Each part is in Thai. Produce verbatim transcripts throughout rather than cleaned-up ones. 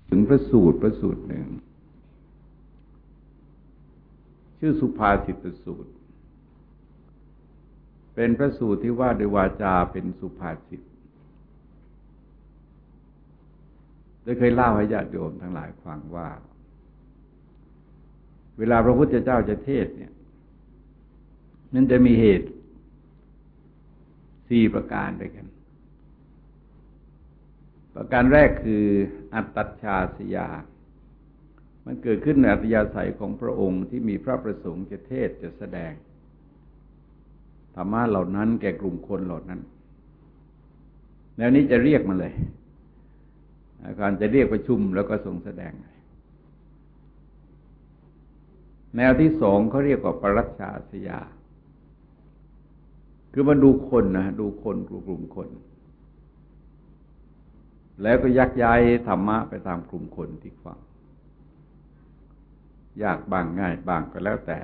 ถึงพระสูตรพระสูตรหนึ่งชื่อสุภาษิตสูตรเป็นพระสูตรที่ว่าด้วยวาจาเป็นสุภาษิตได้เคยเล่าให้ญาติโยมทั้งหลายฟังว่าเวลาพระพุทธเจ้าจะเทศน์เนี่ยมันจะมีเหตุสี่ประการด้วยกันประการแรกคืออัตตัชฌาสยามันเกิดขึ้นในอัธยาศัยของพระองค์ที่มีพระประสงค์จะเทศน์จะแสดงธรรมะเหล่านั้นแก่กลุ่มคนเหล่านั้นแนวนี้จะเรียกมาเลยการจะเรียกประชุมแล้วก็ทรงแสดงแนวที่สองเขาเรียกว่าปรัชชาสยาคือมาดูคนนะดูคนกลุ่มคนแล้วก็ยักย้ายธรรมะไปตามกลุ่มคนที่ฟังยากบ้างง่ายบ้างก็แล้วแต่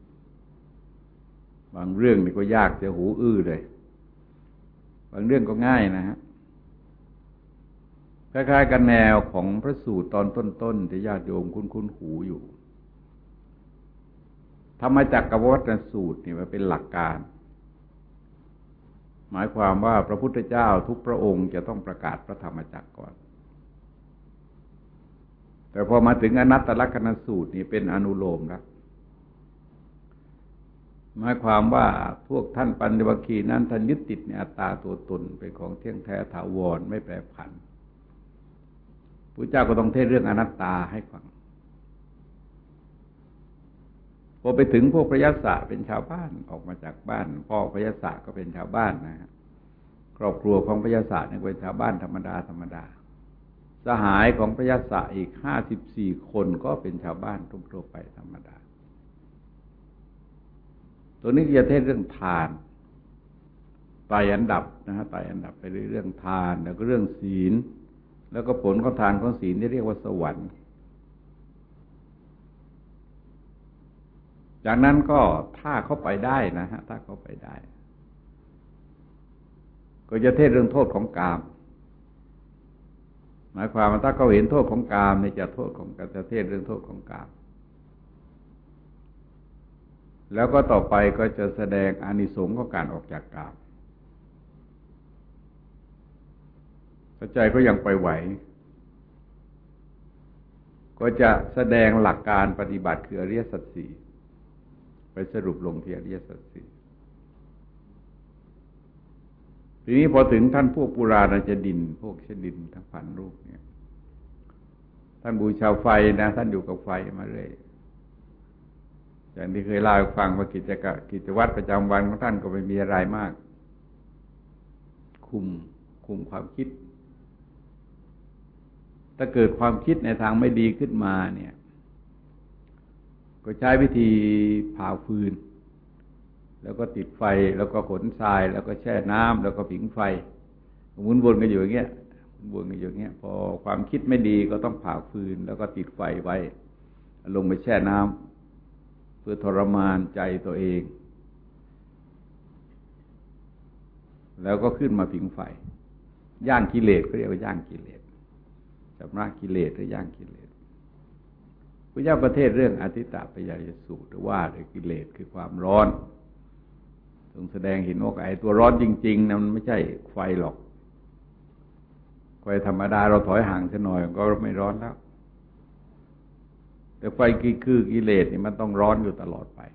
บางเรื่องนี่ก็ยากจะหูอื้อเลยบางเรื่องก็ง่ายนะฮะคล้ายๆกันแนวของพระสูตรตอนต้นๆที่ญาติโยมคุ้นๆหูอยู่ธรรมจักรวัฏสูตรนี่มันเป็นหลักการหมายความว่าพระพุทธเจ้าทุกพระองค์จะต้องประกาศพระธรรมจักรก่อนแต่พอมาถึงอนัตตลักษณสูตรนี่เป็นอนุโลมแล้วหมายความว่าพวกท่านปัญจวัคคีย์นั้นท่านยึดติดในอัตตาตัวตนเป็นของเที่ยงแท้ถาวรไม่แปรผันพระเจ้าก็ต้องเทศเรื่องอนัตตาให้ฟังพอไปถึงพวกพระยศเป็นชาวบ้านออกมาจากบ้านพ่อพระยศก็เป็นชาวบ้านนะฮะครอบครัวของพระยศนี่เป็นชาวบ้านธรรมดาธรรมดาสหายของพระยศอีกห้าสิบสี่คนก็เป็นชาวบ้านทั่วไปธรรมดาตัวนี้จะเทศเรื่องทานไต่อันดับนะฮะไต่อันดับไปเรื่องทานแล้วก็เรื่องศีลแล้วก็ผลของทานของศีลที่เรียกว่าสวรรค์จากนั้นก็ถ้าเข้าไปได้นะฮะถ้าเข้าไปได้ก็จะเทศเรื่องโทษของกามหมายความว่าถ้าเขาเห็นโทษของกามเนี่ยจะโทษของจะเทศเรื่องโทษของกามแล้วก็ต่อไปก็จะแสดงอานิสงส์ของการออกจากกามถ้าใจก็ยังไปไหวก็จะแสดงหลักการปฏิบัติคืออริยสัจสี่ไปสรุปลงที่อริยสัจสี่ทีนี้พอถึงท่านพวกปุราณจดินพวกเชดินทั้งพันรูปเนี่ยท่านบูชาไฟนะท่านอยู่กับไฟมาเรื่อยอย่างที่เคยเล่าให้ฟังว่ากิจกะกิจวัตรประจำวันของท่านก็ไม่มีอะไรมากคุมคุมความคิดถ้าเกิดความคิดในทางไม่ดีขึ้นมาเนี่ยก็ใช้วิธีเผาฟืนแล้วก็ติดไฟแล้วก็ขนทรายแล้วก็แช่น้ำแล้วก็ผิงไฟหมุนวนกันอยู่อย่างเงี้ยวนกันอยู่อย่างเงี้ยพอความคิดไม่ดีก็ต้องเผาฟืนแล้วก็ติดไฟไว้ลงไปแช่น้ำเพื่อทรมานใจตัวเองแล้วก็ขึ้นมาผิงไฟย่างกิเลสเขาเรียกว่าย่างกิเลสชำระกิเลสหรือย่างกิเลสพระเจ้าประเทศเรื่องอธิตปยายสูตรว่าด้วยกิเลสคือความร้อนทรงแสดงเห็นว่าไอ้ตัวร้อนจริงๆนะมันไม่ใช่ไฟหรอกไฟธรรมดาเราถอยห่างสักหน่อยก็ไม่ร้อนแล้วแต่ไฟคือกิเลสนี่มันต้องร้อนอยู่ตลอดไป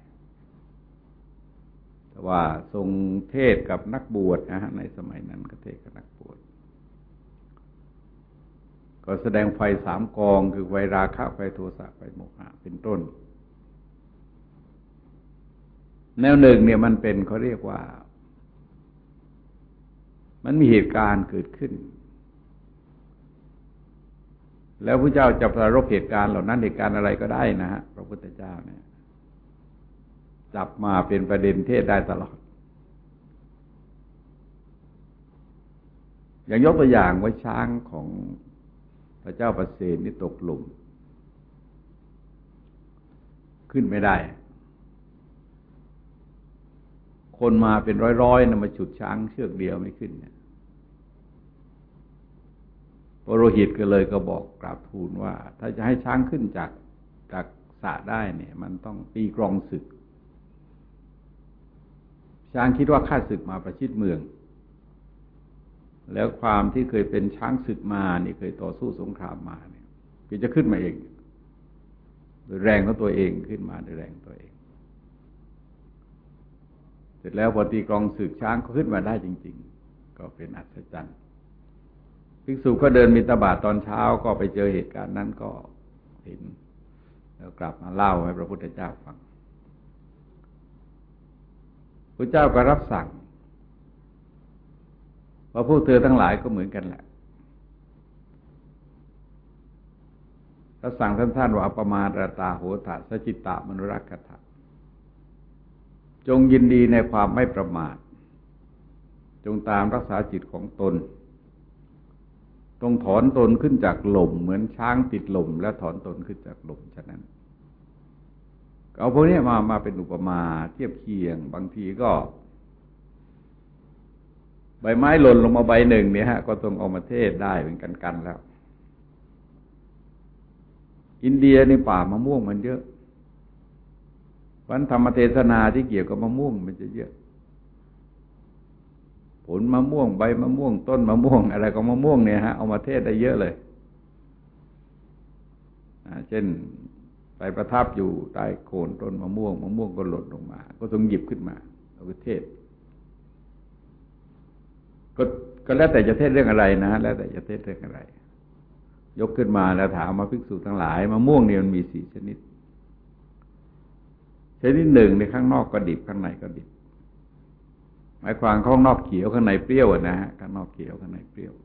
แต่ว่าทรงเทศกับนักบวชนะฮะในสมัยนั้นก็เทศกับนักบวชก็แสดงไฟสามกองคือไฟราคะไฟโทสะไฟโมหะเป็นต้นแนวหนึ่งเนี่ยมันเป็นเขาเรียกว่ามันมีเหตุการณ์เกิดขึ้นแล้วพระเจ้าจะประรบเหตุการณ์เหล่านั้นเหตุการณ์อะไรก็ได้นะฮะพระพุทธเจ้าเนี่ยจับมาเป็นประเด็นเทศได้ตลอดอย่างยกตัวอย่างว่าช้างของพระเจ้าประเสนนี่ตกหลุมขึ้นไม่ได้คนมาเป็นร้อยๆนะมาฉุดช้างเชือกเดียวไม่ขึ้นเนี่ยปุโรหิตก็เลยก็บอกกราบทูลว่าถ้าจะให้ช้างขึ้นจากจากสระได้เนี่ยมันต้องตีกลองศึกช้างคิดว่าข้าศึกมาประชิดเมืองแล้วความที่เคยเป็นช้างศึกมานี่เคยต่อสู้สงครามมาเนี่ยก็จะขึ้นมาเองโดยแรงของตัวเองขึ้นมาโดยแรงตัวเองเสร็จแล้วพอตีกลองศึกช้างก็ขึ้นมาได้จริงๆก็เป็นอัศจรรย์ภิกษุก็เดินบิณฑบาตตอนเช้าก็ไปเจอเหตุการณ์นั้นก็เห็นแล้วกลับมาเล่าให้พระพุทธเจ้าฟังพระเจ้าก็รับสั่งว่าพวกเธอทั้งหลายก็เหมือนกันแหละรับสั่งท่านๆว่าอัปปมาตตาโหตะสจิตตามนุรักขถะจงยินดีในความไม่ประมาทจงตามรักษาจิตของตนต้องถอนตนขึ้นจากหล่มเหมือนช้างติดหล่มแล้วถอนตนขึ้นจากหล่มฉะนั้นเอาพวกนี้มามาเป็นอุปมาเทียบเคียงบางทีก็ใบไม้หล่นลงมาใบหนึ่งเนี่ยฮะก็ต้องเอามาเทศได้เป็นกันๆแล้วอินเดียในป่ามะม่วงมันเยอะวันธรรมเทศนาที่เกี่ยวกับมะม่วงมันจะเยอะผลมะม่วงใบมะม่วงต้นมะม่วงอะไรก็มะม่วงเนี่ยฮะเอามาเทศได้เยอะเลยเช่นไปประทับอยู่ใต้โคนต้นมะม่วงมะม่วงก็หล่นลงมาก็ต้องหยิบขึ้นมาเอาไปเทศก็ก็แล้วแต่จะเทศเรื่องอะไรนะแล้วแต่จะเทศเรื่องอะไรยกขึ้นมาแล้วถามมาภิกษุทั้งหลายมะม่วงเนี่ยมันมีสี่ชนิดชนิดหนึ่งในข้างนอกก็ดิบข้างในก็ดิบหมายความข้างนอกเขียวข้างในเปรี้ยวนะฮะข้างนอกเขียวข้างในเปรี้ยว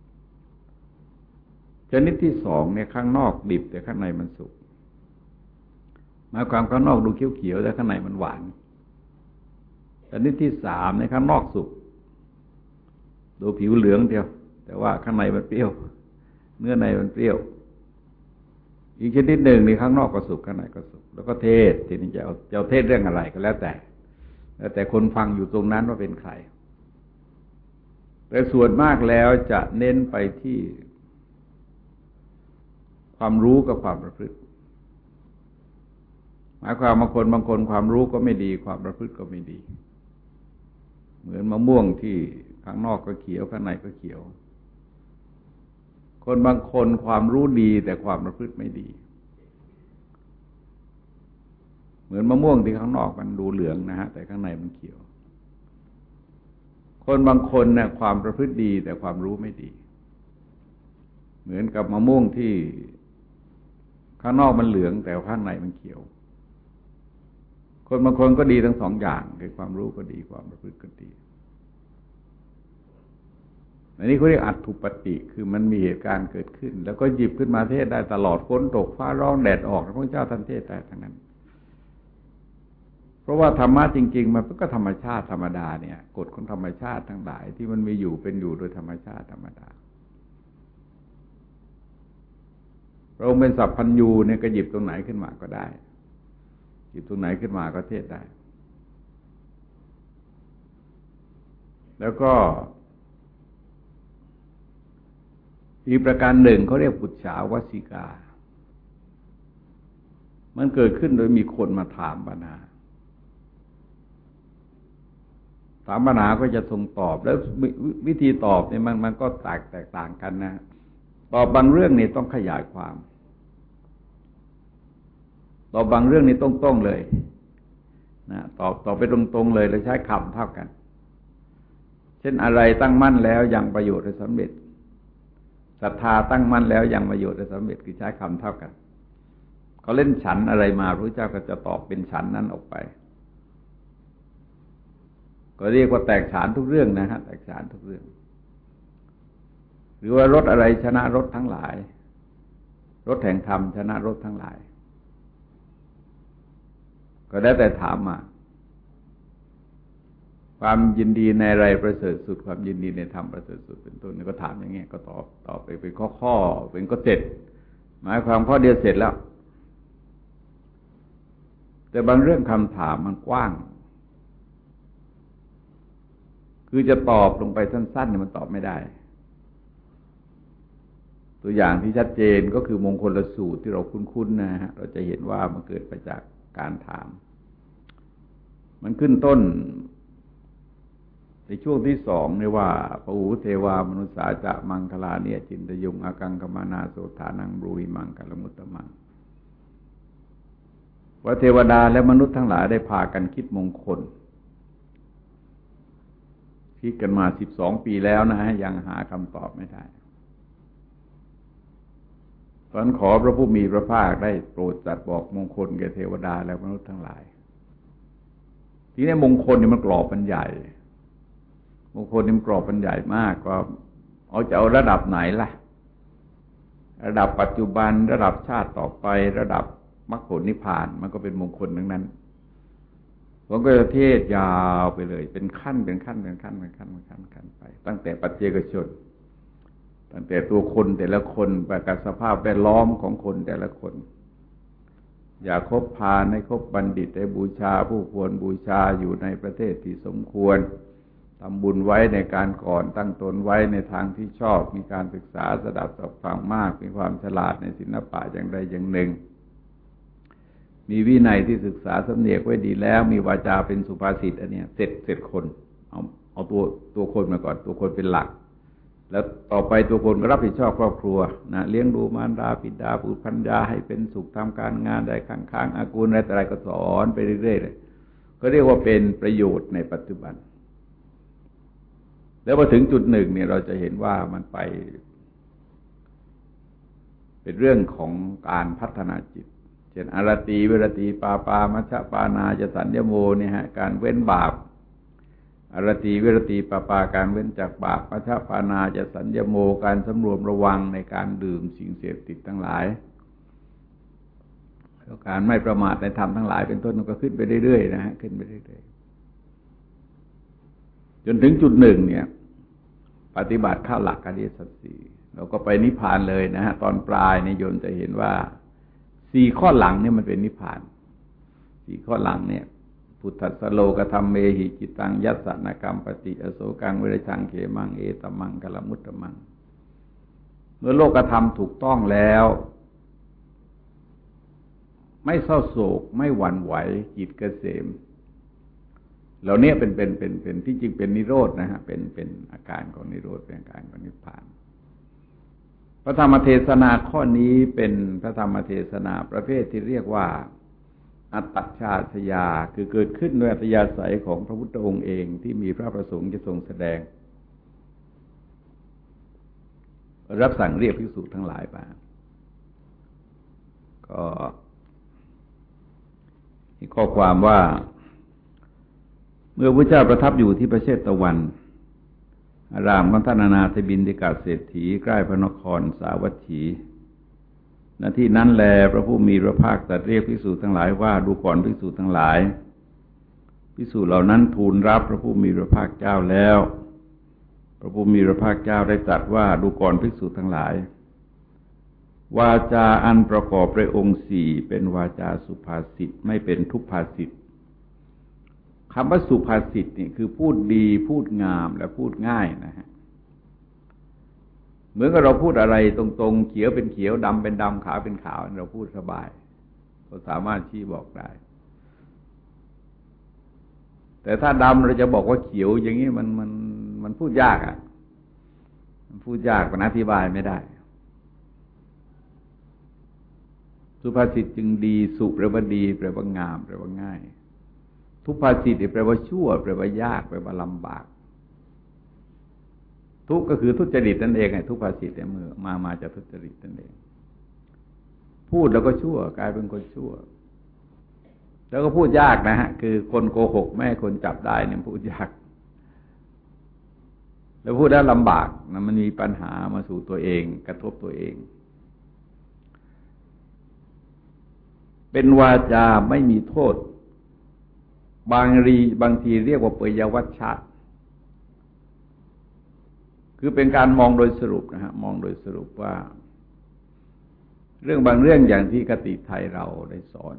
ชนิดที่สองเนี่ยข้างนอกดิบแต่ข้างในมันสุกหมายความข้างนอกดูเขียวๆแต่ข้างในมันหวานชนิดที่สามในข้างนอกสุกดูผิวเหลืองเดียวแต่ว่าข้างในมันเปรี้ยวเนื้อในมันเปรี้ยวอีกชนิดหนึ่งในข้างนอกก็สุกข้างในก็สุกแล้วก็เทศทีนี้จะเอาจะเทศเรื่องอะไรก็แล้วแต่แล้วแต่คนฟังอยู่ตรงนั้นว่าเป็นใครแต่ส่วนมากแล้วจะเน้นไปที่ความรู้กับความประพฤติหมายความบางคนบางคนความรู้ก็ไม่ดีความประพฤติก็ไม่ดีเหมือนมะม่วงที่ข้างนอกก็เขียวข้างในก็เขียวคนบางคนความรู้ดีแต่ความประพฤติไม่ดีเหมือนมะม่วงที่ข้างนอกมันดูเหลืองนะฮะแต่ข้างในมันเขียวคนบางคนเนี่ยความประพฤติดีแต่ความรู้ไม่ดีเหมือนกับมะม่วงที่ข้างนอกมันเหลืองแต่ข้างในมันเขียวคนบางคนก็ดีทั้งสองอย่างคือความรู้ก็ดีความประพฤติก็ดีอันนี้เขาเรียกอัตถุปฏิคือมันมีเหตุการณ์เกิดขึ้นแล้วก็หยิบขึ้นมาเทศได้ตลอดฝนตกฟ้าร้องแดดออกพระเจ้าท่านเทศได้ทั้งนั้นเพราะว่าธรรมะจริงๆมันก็ธรรมชาติธรรมดาเนี่ยกฎของธรรมชาติทั้งหลายที่มันมีอยู่เป็นอยู่โดยธรรมชาติธรรมดาเราเป็นสัพพัญญูเนี่ยก็หยิบตรงไหนขึ้นมาก็ได้หยิบตรงไหนขึ้นมาก็เทศได้แล้วก็อีกประการหนึ่งเขาเรียกปุจฉาวสิกามันเกิดขึ้นโดยมีคนมาถามปัญหาถามปัญหาก็จะทรงตอบแล้ววิธีตอบเนี่ยมันมันก็แตกแตกต่างกันนะตอบบางเรื่องนี่ต้องขยายความตอบบางเรื่องนี่ตรงๆเลยนะตอบตอบไปตรงๆเลยแล้วใช้คำเท่ากันเช่นอะไรตั้งมั่นแล้วยังประโยชน์ได้สำเร็จศรัทธาตั้งมั่นแล้วยังประโยชน์ได้สำเร็จคือใช้คำเท่ากันเขาเล่นฉันอะไรมาพระเจ้าก็จะตอบเป็นฉันนั้นออกไปก็เรียกว่าแตกฉานทุกเรื่องนะฮะแตกฉานทุกเรื่องหรือว่ารถอะไรชนะรถทั้งหลายรถแห่งธรรมชนะรถทั้งหลายก็ได้แต่ถามมาความยินดีในอะไรประเสริฐสุดความยินดีในธรรมประเสริฐสุดเป็นต้นนี่ก็ถามอย่างเงี้ยก็ตอบตอบไปเป็นข้อๆเป็นก็เสร็จหมายความข้อเดียวเสร็จแล้วแต่บางเรื่องคำถามมันกว้างคือจะตอบลงไปสั้นๆเนี่ยมันตอบไม่ได้ตัวอย่างที่ชัดเจนก็คือมงคลสูตรที่เราคุ้นๆนะฮะเราจะเห็นว่ามันเกิดมาจากการถามมันขึ้นต้นในช่วงที่สองนี่ว่าปหูเทวามนุสาจะมังคลาเนียจินตยุงอากังกมานาโสธานังบรูหิมังกลมุตตมังว่าเทวดาและมนุษย์ทั้งหลายได้พากันคิดมงคลคิดกันมาสิบสองปีแล้วนะฮะยังหาคำตอบไม่ได้ตอนขอพระผู้มีพระภาคได้โปรดจัดบอกมงคลแก่เทวดาและมนุษย์ทั้งหลายทีนี้มงคลนี่มันกรอบมันใหญ่มงคลนี่มันกรอบมันใหญ่มากก็เอาจะเอาระดับไหนล่ะระดับปัจจุบันระดับชาติต่อไประดับมรรคผลนิพพานมันก็เป็นมงคลทั้งนั้นผมก็จะเทศยาวไปเลยเป็นขั้นเป็นขั้นเป็นขั้นเป็นขั้นเป็นขั้นขั้นไปตั้งแต่ปัจเจกชนตั้งแต่ตัวคนแต่ละคนประกาศสภาพแวดล้อมของคนแต่ละคนอย่าคบพาลให้คบบัณฑิตให้บูชาผู้ควรบูชาอยู่ในประเทศที่สมควรทำบุญไว้ในการก่อนตั้งตนไว้ในทางที่ชอบมีการศึกษาสดับสับฟังมากมีความฉลาดในศิลปะอย่างใดอย่างหนึ่งมีวินัยที่ศึกษาสำเนียกไว้ดีแล้วมีวาจาเป็นสุภาษิตอันนี้เสร็จเสร็จคนเอาเอาตัวตัวคนมาก่อนตัวคนเป็นหลักแล้วต่อไปตัวคนก็รับผิดชอบครอบครัวนะเลี้ยงดูมารดาบิดาบุตรภรรยาให้เป็นสุขทำการงานได้ค้างๆอากูลอะไรแต่อะไรก็สอนไปเรื่อยๆเลยก็เรียกว่าเป็นประโยชน์ในปัจจุบันแล้วพอถึงจุดหนึ่งเนี่ยเราจะเห็นว่ามันไปเป็นเรื่องของการพัฒนาจิตเช่นอรตีวิรตีปาปามัชฌปานาจะสัญญโมเนี่ยฮะการเว้นบาปอรตีวิรตีปาปาการเว้นจากบาปมัชฌปานาจะสัญญโมการสำรวมระวังในการดื่มสิ่งเสพติดทั้งหลายแล้วการไม่ประมาทในธรรมทั้งหลายเป็นต้นมันก็ขึ้นไปเรื่อยๆนะฮะขึ้นไปเรื่อยๆจนถึงจุดหนึ่งเนี่ยปฏิบัติเข้าหลักอริยสัจสี่เราก็ไปนิพพานเลยนะฮะตอนปลายในโยมจะเห็นว่าสี่ข้อหลังเนี่ยมันเป็นนิพพานสี่ข้อหลังเนี่ยพุทธัสสโลกธรรมเมหิจิตังยัสสนกรรมปฏิอโศกังวิริชังเขมังเอตมังกลมุตตมังเมื่อโลกธรรมถูกต้องแล้วไม่เศร้าโศกไม่หวั่นไหวจิตเกษมเหล่านี้เป็นเป็นเป็นเป็นที่จริงเป็นนิโรธนะฮะเป็นเป็นอาการของนิโรธเป็นอาการของนิพพานพระธรรมเทศนาข้อนี้เป็นพระธรรมเทศนาประเภทที่เรียกว่าอัตตชาตยาคือเกิดขึ้นโดยอัตยาศัยของพระพุทธองค์เองที่มีพระประสงค์จะทรงแสดงรับสั่งเรียกภิกษุทั้งหลายมาก็มีข้อความว่าเมื่อพระเจ้าประทับอยู่ที่ประเทศตะวันอารามของท่านอนาถบิณฑิกาเศรษฐีใกล้พระนครสาวัตถีณที่นั้นแลพระผู้มีพระภาคตรัสเรียกภิกษุทั้งหลายว่าดูก่อนภิกษุทั้งหลายภิกษุเหล่านั้นทูลรับพระผู้มีพระภาคเจ้าแล้วพระผู้มีพระภาคเจ้าได้ตรัสว่าดูก่อนภิกษุทั้งหลายวาจาอันประกอบด้วยองค์สี่เป็นวาจาสุภาษิตไม่เป็นทุพภาษิตคำว่าสุภาษิตนี่คือพูดดีพูดงามและพูดง่ายนะฮะเหมือนกับเราพูดอะไรตรงๆเขียวเป็นเขียวดำเป็นดำขาวเป็นขาวเราพูดสบายเราสามารถชี้บอกได้แต่ถ้าดำเราจะบอกว่าเขียวอย่างนี้มันมันมันพูดยากอ่ะมันพูดยากมันอธิบายไม่ได้สุภาษิตจึงดีสุแปลว่าดีแปลว่างามแปลว่าง่ายทุพภาษิตแปลว่าชั่วแปลว่ายากแปลว่าลำบากทุกก็คือทุจริตนั่นเองไงทุพภาษิตเนี่ยมือมามาจากทุจริตนั่นเองพูดแล้วก็ชั่วกลายเป็นคนชั่วแล้วก็พูดยากนะฮะคือคนโกหกไม่ให้คนจับได้เนี่ยพูดยากแล้วพูดแล้วลำบากนะมันมีปัญหามาสู่ตัวเองกระทบตัวเองเป็นวาจาไม่มีโทษบางรีบางทีเรียกว่าเปยวัชชะคือเป็นการมองโดยสรุปนะฮะมองโดยสรุปว่าเรื่องบางเรื่องอย่างที่คติไทยเราได้สอน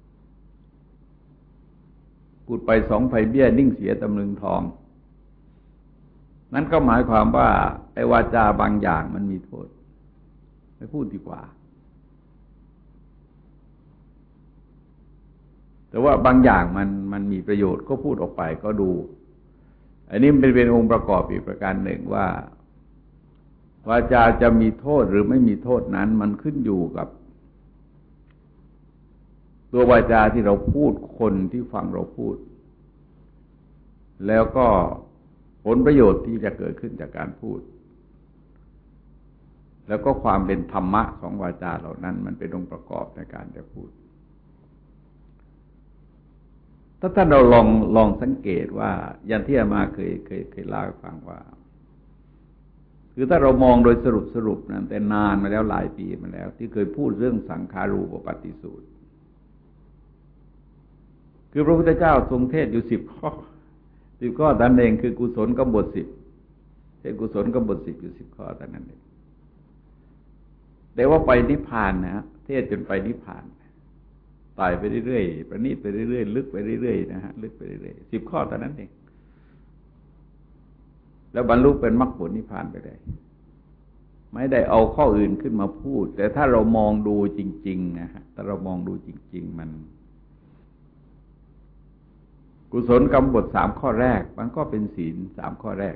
พูดไปสองไผ่เบี้ยนิ่งเสียตำลึงทองนั้นก็หมายความว่าไอ้วาจาบางอย่างมันมีโทษไม่พูดดีกว่าแต่ว่าบางอย่างมันมันมีประโยชน์ก็พูดออกไปก็ดูอันนี้เป็นเป็นองค์ประกอบอีกประการหนึ่งว่าวาจาจะมีโทษหรือไม่มีโทษนั้นมันขึ้นอยู่กับตัววาจาที่เราพูดคนที่ฟังเราพูดแล้วก็ผลประโยชน์ที่จะเกิดขึ้นจากการพูดแล้วก็ความเป็นธรรมะของวาจาเหล่านั้นมันเป็นองค์ประกอบในการจะพูดถ้าท่านเราลองลองสังเกตว่าอย่างที่อามาเคยเคยเคยเล่าให้ฟังว่าคือถ้าเรามองโดยสรุปสรุปนะแต่นานมาแล้วหลายปีมาแล้วที่เคยพูดเรื่องสังขารูปปฏิสูตรคือพระพุทธเจ้าทรงเทศอยู่สิบข้อสิบข้อนั่นเองคือกุศลกบฏสิบเทศกุศลกบฏสิบอยู่สิบข้อแต่นั้นเองแต่ว่าไปนิพพานนะเทศจนไปนิพพานตายไปเรื่อยๆประณีตไปเรื่อยๆลึกไปเรื่อยๆนะฮะลึกไปเรื่อยๆสิบข้อแต่นั้นเองแล้วบรรลุเป็นมรรคผลนิพพานไปเลยไม่ได้เอาข้ออื่นขึ้นมาพูดแต่ถ้าเรามองดูจริงๆนะฮะถ้าเรามองดูจริงๆมันกุศลกรรมบทสามข้อแรกมันก็เป็นศีลสามข้อแรก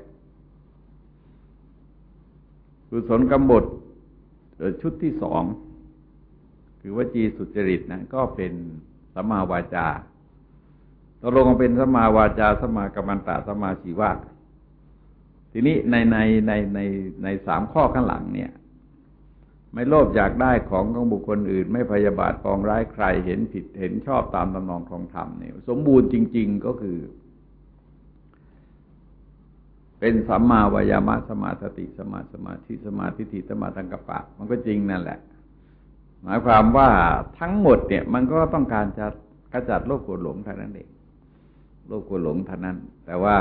กุศลกรรมบทชุดที่สองคือวจีสุจริตนะก็เป็นสัมมาวาจาตกลงมาเป็นสัมมาวาจาสัมมากัมมันตะสัมมาชีวะทีนี้ในในในในในสามข้อข้างหลังเนี่ยไม่โลภอยากได้ของของบุคคลอื่นไม่พยาบาทปองร้ายใครเห็นผิดเห็นชอบตามตำนองของธรรมเนี่ยสมบูรณ์จริงๆก็คือเป็นสัมมาวายามะสัมมาสติสัมมาสมาธิสัมมาทิฏฐิสัมมาสังกัปปะมันก็จริงนั่นแหละหมายความว่าทั้งหมดเนี่ยมันก็ต้องการจะขจัดโลภโกรธหลงเท่านั้นเองโลภโกรธหลงเท่านั้นแต่ว่า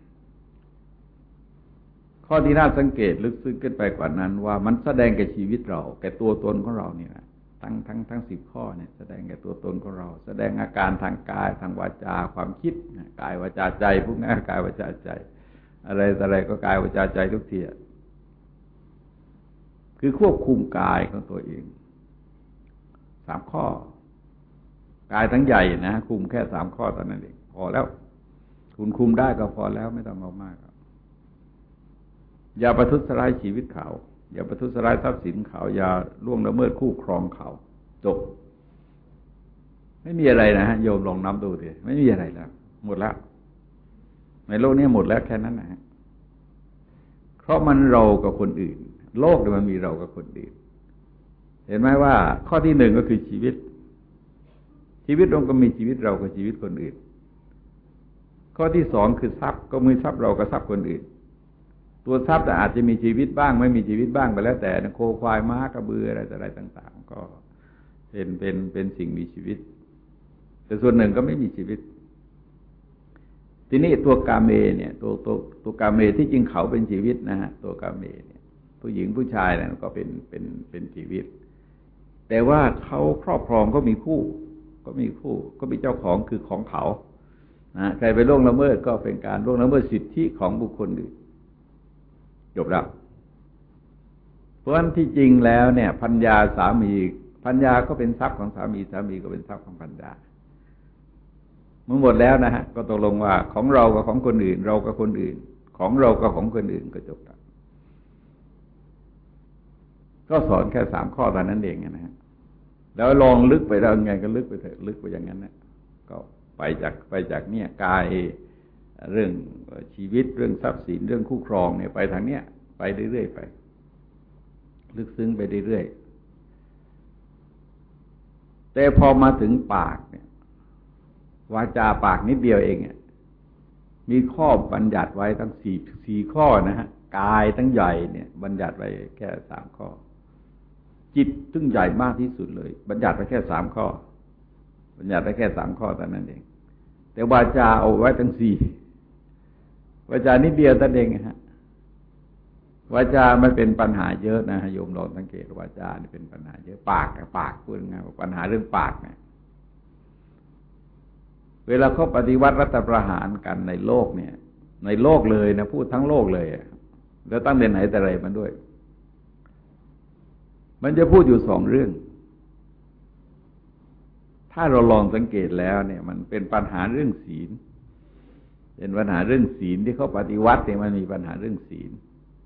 ข้อที่น่าสังเกตลึกซึ้งขึ้นไปกว่านั้นว่ามันแสดงแก่ชีวิตเราแก่ตัวตนของเราเนี่ยทั้งทั้งทั้งสิบข้อเนี่ยแสดงแก่ตัวตนของเราแสดงอาการทางกายทางวาจาความคิดกายวาจาใจพวกนี้กายวาจาใจอะไรอะไรก็กายวาจาใจทุกทีคือควบคุมกายของตัวเองสามข้อกายทั้งใหญ่นะคุมแค่สามข้อตอนนั้นเองพอแล้วคุณคุมได้ก็พอแล้วไม่ต้องเอามากอย่าประทุษร้ายชีวิตเขาอย่าประทุษร้ายทรัพย์สินเขาอย่าล่วงละเมิดคู่ครองเขาจบไม่มีอะไรนะฮะโยมลองนับดูดิไม่มีอะไรแล้วหมดแล้วในโลกนี้หมดแล้วแค่นั้นนะฮะเพราะมันเรากับคนอื่นโลกเนี่ยมันมีเรากับคนอื่นเห็นไหมว่าข้อที่หนึ่งก็คือชีวิตชีวิตเราก็มีชีวิตเรากับชีวิตคนอื่นข้อที่สองคือทรัพย์ก็มีทรัพย์เรากับทรัพย์คนอื่นตัวทรัพย์แต่อาจจะมีชีวิตบ้างไม่มีชีวิตบ้างไปแล้วแต่โคควายม้ากระบืออะไรต่ออะไรต่างๆก็เป็นเป็นเป็นสิ่งมีชีวิตแต่ส่วนหนึ่งก็ไม่มีชีวิตทีนี้ตัวกาเมเนี่ยตัวตัวตัวกาเมที่จริงเขาเป็นชีวิตนะฮะตัวกาเมเนี่ยผู้หญิงผู้ชายนั่นก็เป็นเป็นเป็นชีวิตแต่ว่าเขาครอบครองก็มีคู่ก็มีคู่ก็มีเจ้าของคือของเขานะใครไปล่วงละเมิดก็เป็นการล่วงละเมิดสิทธิของบุคคลอื่นจบแล้วเพราะฉะนั้นที่จริงแล้วเนี่ยภรรยาสามีภรรยาก็เป็นทรัพย์ของสามีสามีก็เป็นทรัพย์ของภรรยามันหมดแล้วนะฮะก็ตกลงว่าของเรากับของคนอื่นเรากับคนอื่นของเรากับของคนอื่นก็จบแล้วก็สอนแค่สามข้อตอนนั้นเองนะฮะแล้วลองลึกไปแล้วไงก็ลึกไปเถอะลึกไปอย่างนั้นนะก็ไปจากไปจากเนี่ยกายเรื่องชีวิตเรื่องทรัพย์สินเรื่องคู่ครองเนี่ยไปทางเนี้ยไปเรื่อยๆไปลึกซึ้งไปเรื่อยๆแต่พอมาถึงปากเนี่ยวาจาปากนิดเดียวเองอ่ะมีข้อบัญญัติไว้ทั้งสี่สี่ข้อนะฮะกายทั้งใหญ่เนี่ยบัญญัติไว้แค่สามข้อจิตซึ่งใหญ่มากที่สุดเลยบัญญัติไว้แค่สามข้อบัญญัติไว้แค่สามข้อแต่นั้นเองแต่วาจาเอาไว้ทั้งสี่วาจานิดเดียวแต่เองฮะวาจามันเป็นปัญหาเยอะนะโยมลองสังเกตวาจานี่เป็นปัญหาเยอะปากกับปากพูดง่ายปัญหาเรื่องปากเนี่ยเวลาเขาปฏิวัติรัฐประหารกันในโลกเนี่ยในโลกเลยนะพูดทั้งโลกเลยแล้วตั้งแต่ไหนแต่ไรมาด้วยมันจะพูดอยู่สองเรื่องถ้าเราลองสังเกตแล้วเนี่ยมันเป็นปัญหาเรื่องศีลเป็นปัญหาเรื่องศีลที่เขาปฏิวัติเนี่ยมันมีปัญหาเรื่องศีล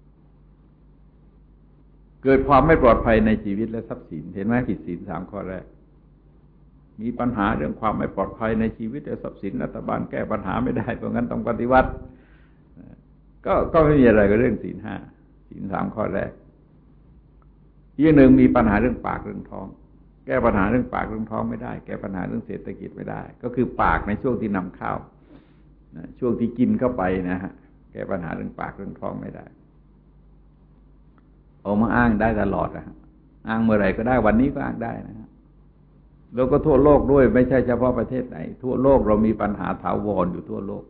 เกิดความไม่ปลอดภัยในชีวิตและทรัพย์สินเห็นไหมผิดศีลสามข้อแรกมีปัญหาเรื่องความไม่ปลอดภัยในชีวิตและทรัพย์สินรัฐบาลแก้ปัญหาไม่ได้เพราะงั้นต้องปฏิวัติก็ก็ไม่มีอะไรกับเรื่องศีลห้าศีลสามข้อแรกอีกหนึ่งมีปัญหาเรื่องปากเรื่องท้องแก้ปัญหาเรื่องปากเรื่องท้องไม่ได้แก้ปัญหาเรื่องเศรษฐกิจไม่ได้ก็คือปากในช่วงที่นำข้าวช่วงที่กินเข้าไปนะฮะแก้ปัญหาเรื่องปากเรื่องท้องไม่ได้เอามาอ้างได้ตลอดนะฮะอ้างเมื่อไหร่ก็ได้วันนี้ก็อ้างได้นะฮะแล้วก็ทั่วโลกด้วยไม่ใช่เฉพาะประเทศไหนทั่วโลกเรามีปัญหาถาวรอยู่ทั่วโลก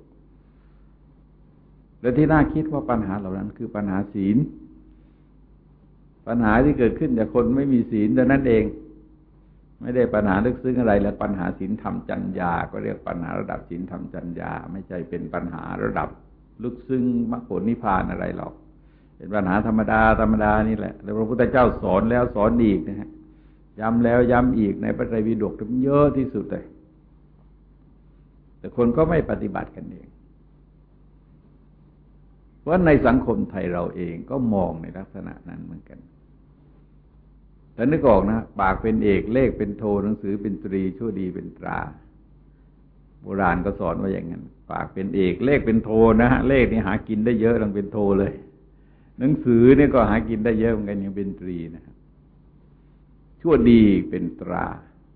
และที่น่าคิดว่าปัญหาเหล่านั้นคือปัญหาศีลปัญหาที่เกิดขึ้นจากคนไม่มีศีลเท่านั้นเองไม่ได้ปัญหาลึกซึ้งอะไรแล้วปัญหาศีลธรรมจัญญาก็เรียกปัญหาระดับศีลธรรมจัญญาไม่ใช่เป็นปัญหาระดับลึกซึ้งมรรคผลนิพพานอะไรหรอกเป็นปัญหาธรรมดาธรรมดานี่แหละแล้วพระพุทธเจ้าสอนแล้วสอนอีกนะฮะย้ำแล้วย้ำอีกในพระไตรปิฎกมันเยอะที่สุดเลยแต่คนก็ไม่ปฏิบัติกันเองเพราะในสังคมไทยเราเองก็มองในลักษณะนั้นเหมือนกันแต่นึกออกนะปากเป็นเอกเลขเป็นโทหนังสือเป็นตรีชั่วดีเป็นตราโบราณก็สอนว่าอย่างนั้นปากเป็นเอกเลขเป็นโทนะฮะเลขนี่หากินได้เยอะต้องเป็นโทเลยหนังสือนี่ก็หากินได้เยอะเหมือนกันยังเป็นตรีนะชั่วดีเป็นตรา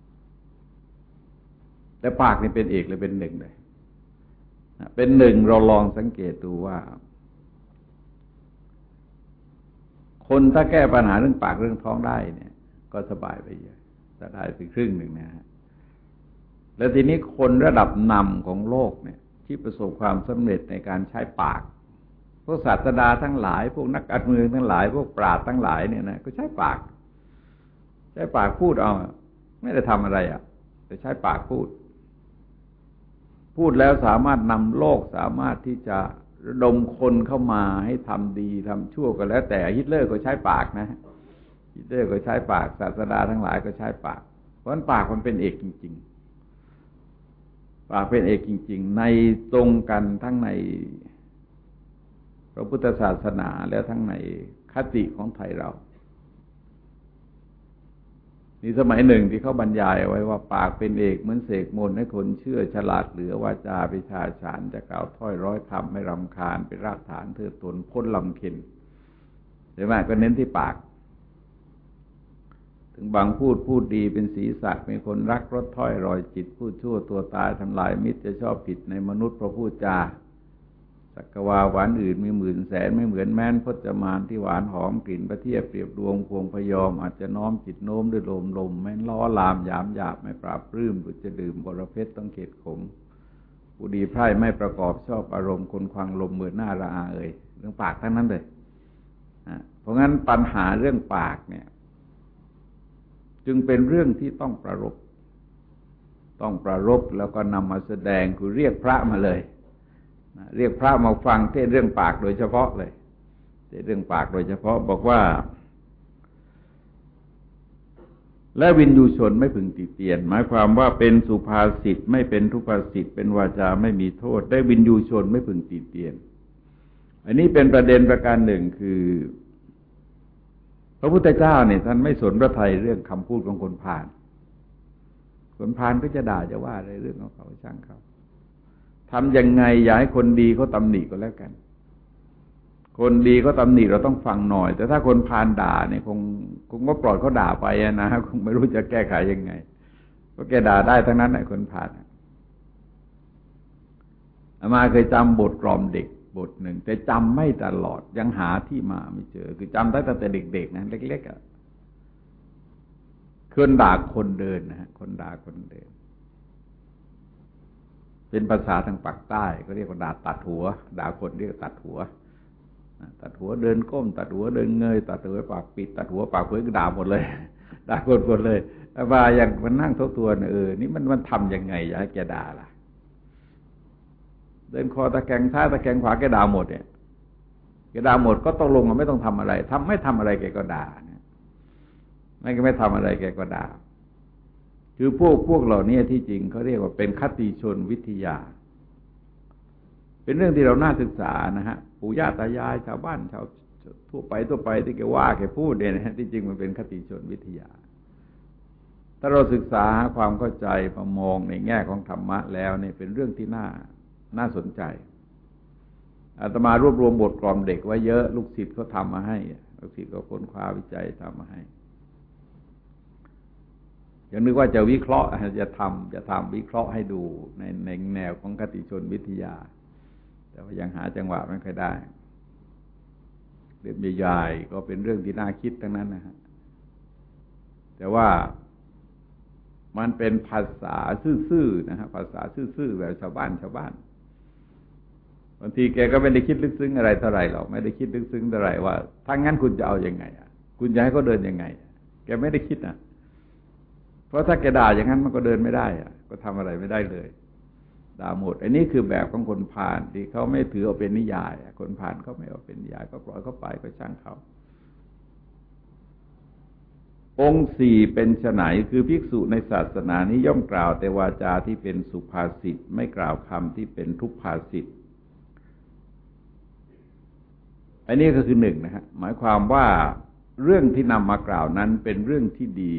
แต่ปากนี่เป็นเอกเลยเป็นหนึ่งเลยเป็นหนึ่งเราลองสังเกตดูว่าคนถ้าแก้ปัญหาเรื่องปากเรื่องท้องได้เนี่ยก็สบายไปเยอะสบายไปครึ่งหนึ่งนะฮะแล้วทีนี้คนระดับนำของโลกเนี่ยที่ประสบความสำเร็จในการใช้ปากพวกศาสดาทั้งหลายพวกนักการเมืองทั้งหลายพวกปราชญ์ทั้งหลายเนี่ยนะก็ใช้ปากใช้ปากพูดเอาไม่ได้ทำอะไรอ่ะแต่ใช้ปากพูดพูดแล้วสามารถนำโลกสามารถที่จะระดมคนเข้ามาให้ทำดีทำชั่วก็แล้วแต่ฮิตเลอร์ก็ใช้ปากนะฮิตเลอร์ก็ใช้ปากศาสดาทั้งหลายก็ใช้ปากเพราะฉะนั้นปากมันเป็นเอกจริงๆปากเป็นเอกจริงๆในตรงกันทั้งในพระพุทธศาสนาและทั้งในคติของไทยเรานี่สมัยหนึ่งที่เขาบรรยายเอาไว้ว่าปากเป็นเอกเหมือนเสกมนต์ให้คนเชื่อฉลาดเหลือวาจาวิชาฉานจะกล่าวถ้อยร้อยคำไม่รำคาญเป็นรากฐานเทิดตนพ้นลำเค็ญใช่ไหมก็เน้นที่ปากถึงบางพูดพูดดีเป็นศีรษะเป็นคนรักรสถ้อยรอยจิตพูดชั่วตัวตายทำลายมิตรจะชอบผิดในมนุษย์เพราะพูดจาสักวาหวานอื่นมีหมื่นแสนไม่เหมือนแม้นพจมานที่หวานหอมกลิ่นประเทียบเปรียบดวงพวงพยอมอาจจะน้อมจิตโน้มด้วยลมลมไม่ล้อลามยามหยาบไม่ปราบปลื้มบุจะดื่มบรเพชรต้องเข็ดขมผู้ดีไพร่ไม่ประกอบชอบอารมณ์คนควังลมเหมือนหน้าระอาเอ่ยเรื่องปากทั้งนั้นเลยเพราะงั้นปัญหาเรื่องปากเนี่ยจึงเป็นเรื่องที่ต้องประรบต้องประรบแล้วก็นำมาแสดงคือเรียกพระมาเลยเรียกพระมาฟังเทศเรื่องปากโดยเฉพาะเลยเทศเรื่องปากโดยเฉพาะบอกว่าและวินยูชนไม่พึงติเตียนหมายความว่าเป็นสุภาษิตไม่เป็นทุภาษิตเป็นวาจาไม่มีโทษได้วินยูชนไม่พึงติเตียนอันนี้เป็นประเด็นประการหนึ่งคือพระพุทธเจ้าเนี่ยท่านไม่สนพระทัยเรื่องคำพูดของคนพาลคนพาลก็จะด่าจะว่าอะไรเรื่องของเขาช่างเขาทำยังไงอย่าให้คนดีเขาตำหนิก็แล้วกันคนดีเขาตำหนิเราต้องฟังหน่อยแต่ถ้าคนพาลด่าเนี่ยคงคงก็ปล่อยเขาด่าไปนะคงไม่รู้จะแก้ไขยังไงเพราะแกด่าได้ทั้งนั้นแหละคนพาลอามาเคยจำบทกล่อมเด็กบทหนึ่งแต่จำไม่ตลอดยังหาที่มาไม่เจอคือจำตั้งแต่เด็กๆนะเล็กๆอ่ะคนด่าคนเดินนะฮะคนด่าคนเดินเป็นภาษาทางปากใต้เขาเรียกว่าด่าตัดหัวด่าคนเรียกตัดหัวตัดหัวเดินก้มตัดหัวเดินเงยตัดหัวปากปิดตัดหัวปากเผยก็ด่าหมดเลยด่าคนหมดเลยแต่ว่าอย่างมันนั่งทบทวนเออนี่มันมันทำยังไงอย่าให้แกด่าล่ะเดินคอตะแคงซ้ายตะแคงขวาแกด่าหมดเนี่ยแกด่าหมดก็ต้องลงมาไม่ต้องทำอะไรทำไม่ทำอะไรแกก็ด่าเนี่ยไม่ก็ไม่ทำอะไรแกก็ด่าคือพวกพวกเหล่านี้ที่จริงเขาเรียกว่าเป็นคติชนวิทยาเป็นเรื่องที่เราน่าศึกษานะฮะปู่ย่าตายายชาวบ้านชาวทั่วไปทั่วไปที่แกว่าแกพูดเนี่ยนะที่จริงมันเป็นคติชนวิทยาถ้าเราศึกษาความเข้าใจมามองในแง่ของธรรมะแล้วเนี่ยเป็นเรื่องที่น่าน่าสนใจอาตมารวบรวมบทกลอนเด็กไว้เยอะลูกศิษย์เขาทำมาให้ลูกศิษย์ก็ค้นคว้าวิจัยทำมาให้ยังนึกว่าจะวิเคราะห์จะทำจะทำวิเคราะห์ให้ดูในในแนวของคติชนวิทยาแต่ว่ายังหาจังหวะไม่ค่อยได้เรื่องใหญ่ๆก็เป็นเรื่องที่น่าคิดทั้งนั้นนะฮะแต่ว่ามันเป็นภาษาซื่อๆนะฮะภาษาซื่อๆแบบชาวบ้านชาวบ้านบางทีแกก็ไม่ได้คิดลึกซึ้งอะไรเท่าไหร่หรอกไม่ได้คิดลึกซึ้งเท่าไหร่ว่าถ้างั้นคุณจะเอายังไงอ่ะคุณจะให้เขาเดินยังไงแกไม่ได้คิดนะเพราะถ้าแกด่าอย่างนั้นมันก็เดินไม่ได้อ่ะก็ทำอะไรไม่ได้เลยด่าหมดอันนี้คือแบบของคนผ่านที่เขาไม่ถือเอาเป็นนิยายคนผ่านเขาไม่เอาเป็นนิยายก็ปล่อยเขาไปก็ช่างเขาองค์สี่เป็นไฉนคือภิกษุในศาสนานี้ย่อมกล่าวแต่วาจาที่เป็นสุภาษิตไม่กล่าวคำที่เป็นทุพภาษิตอันนี้ก็คือหนึ่งนะฮะหมายความว่าเรื่องที่นำมากล่าวนั้นเป็นเรื่องที่ดี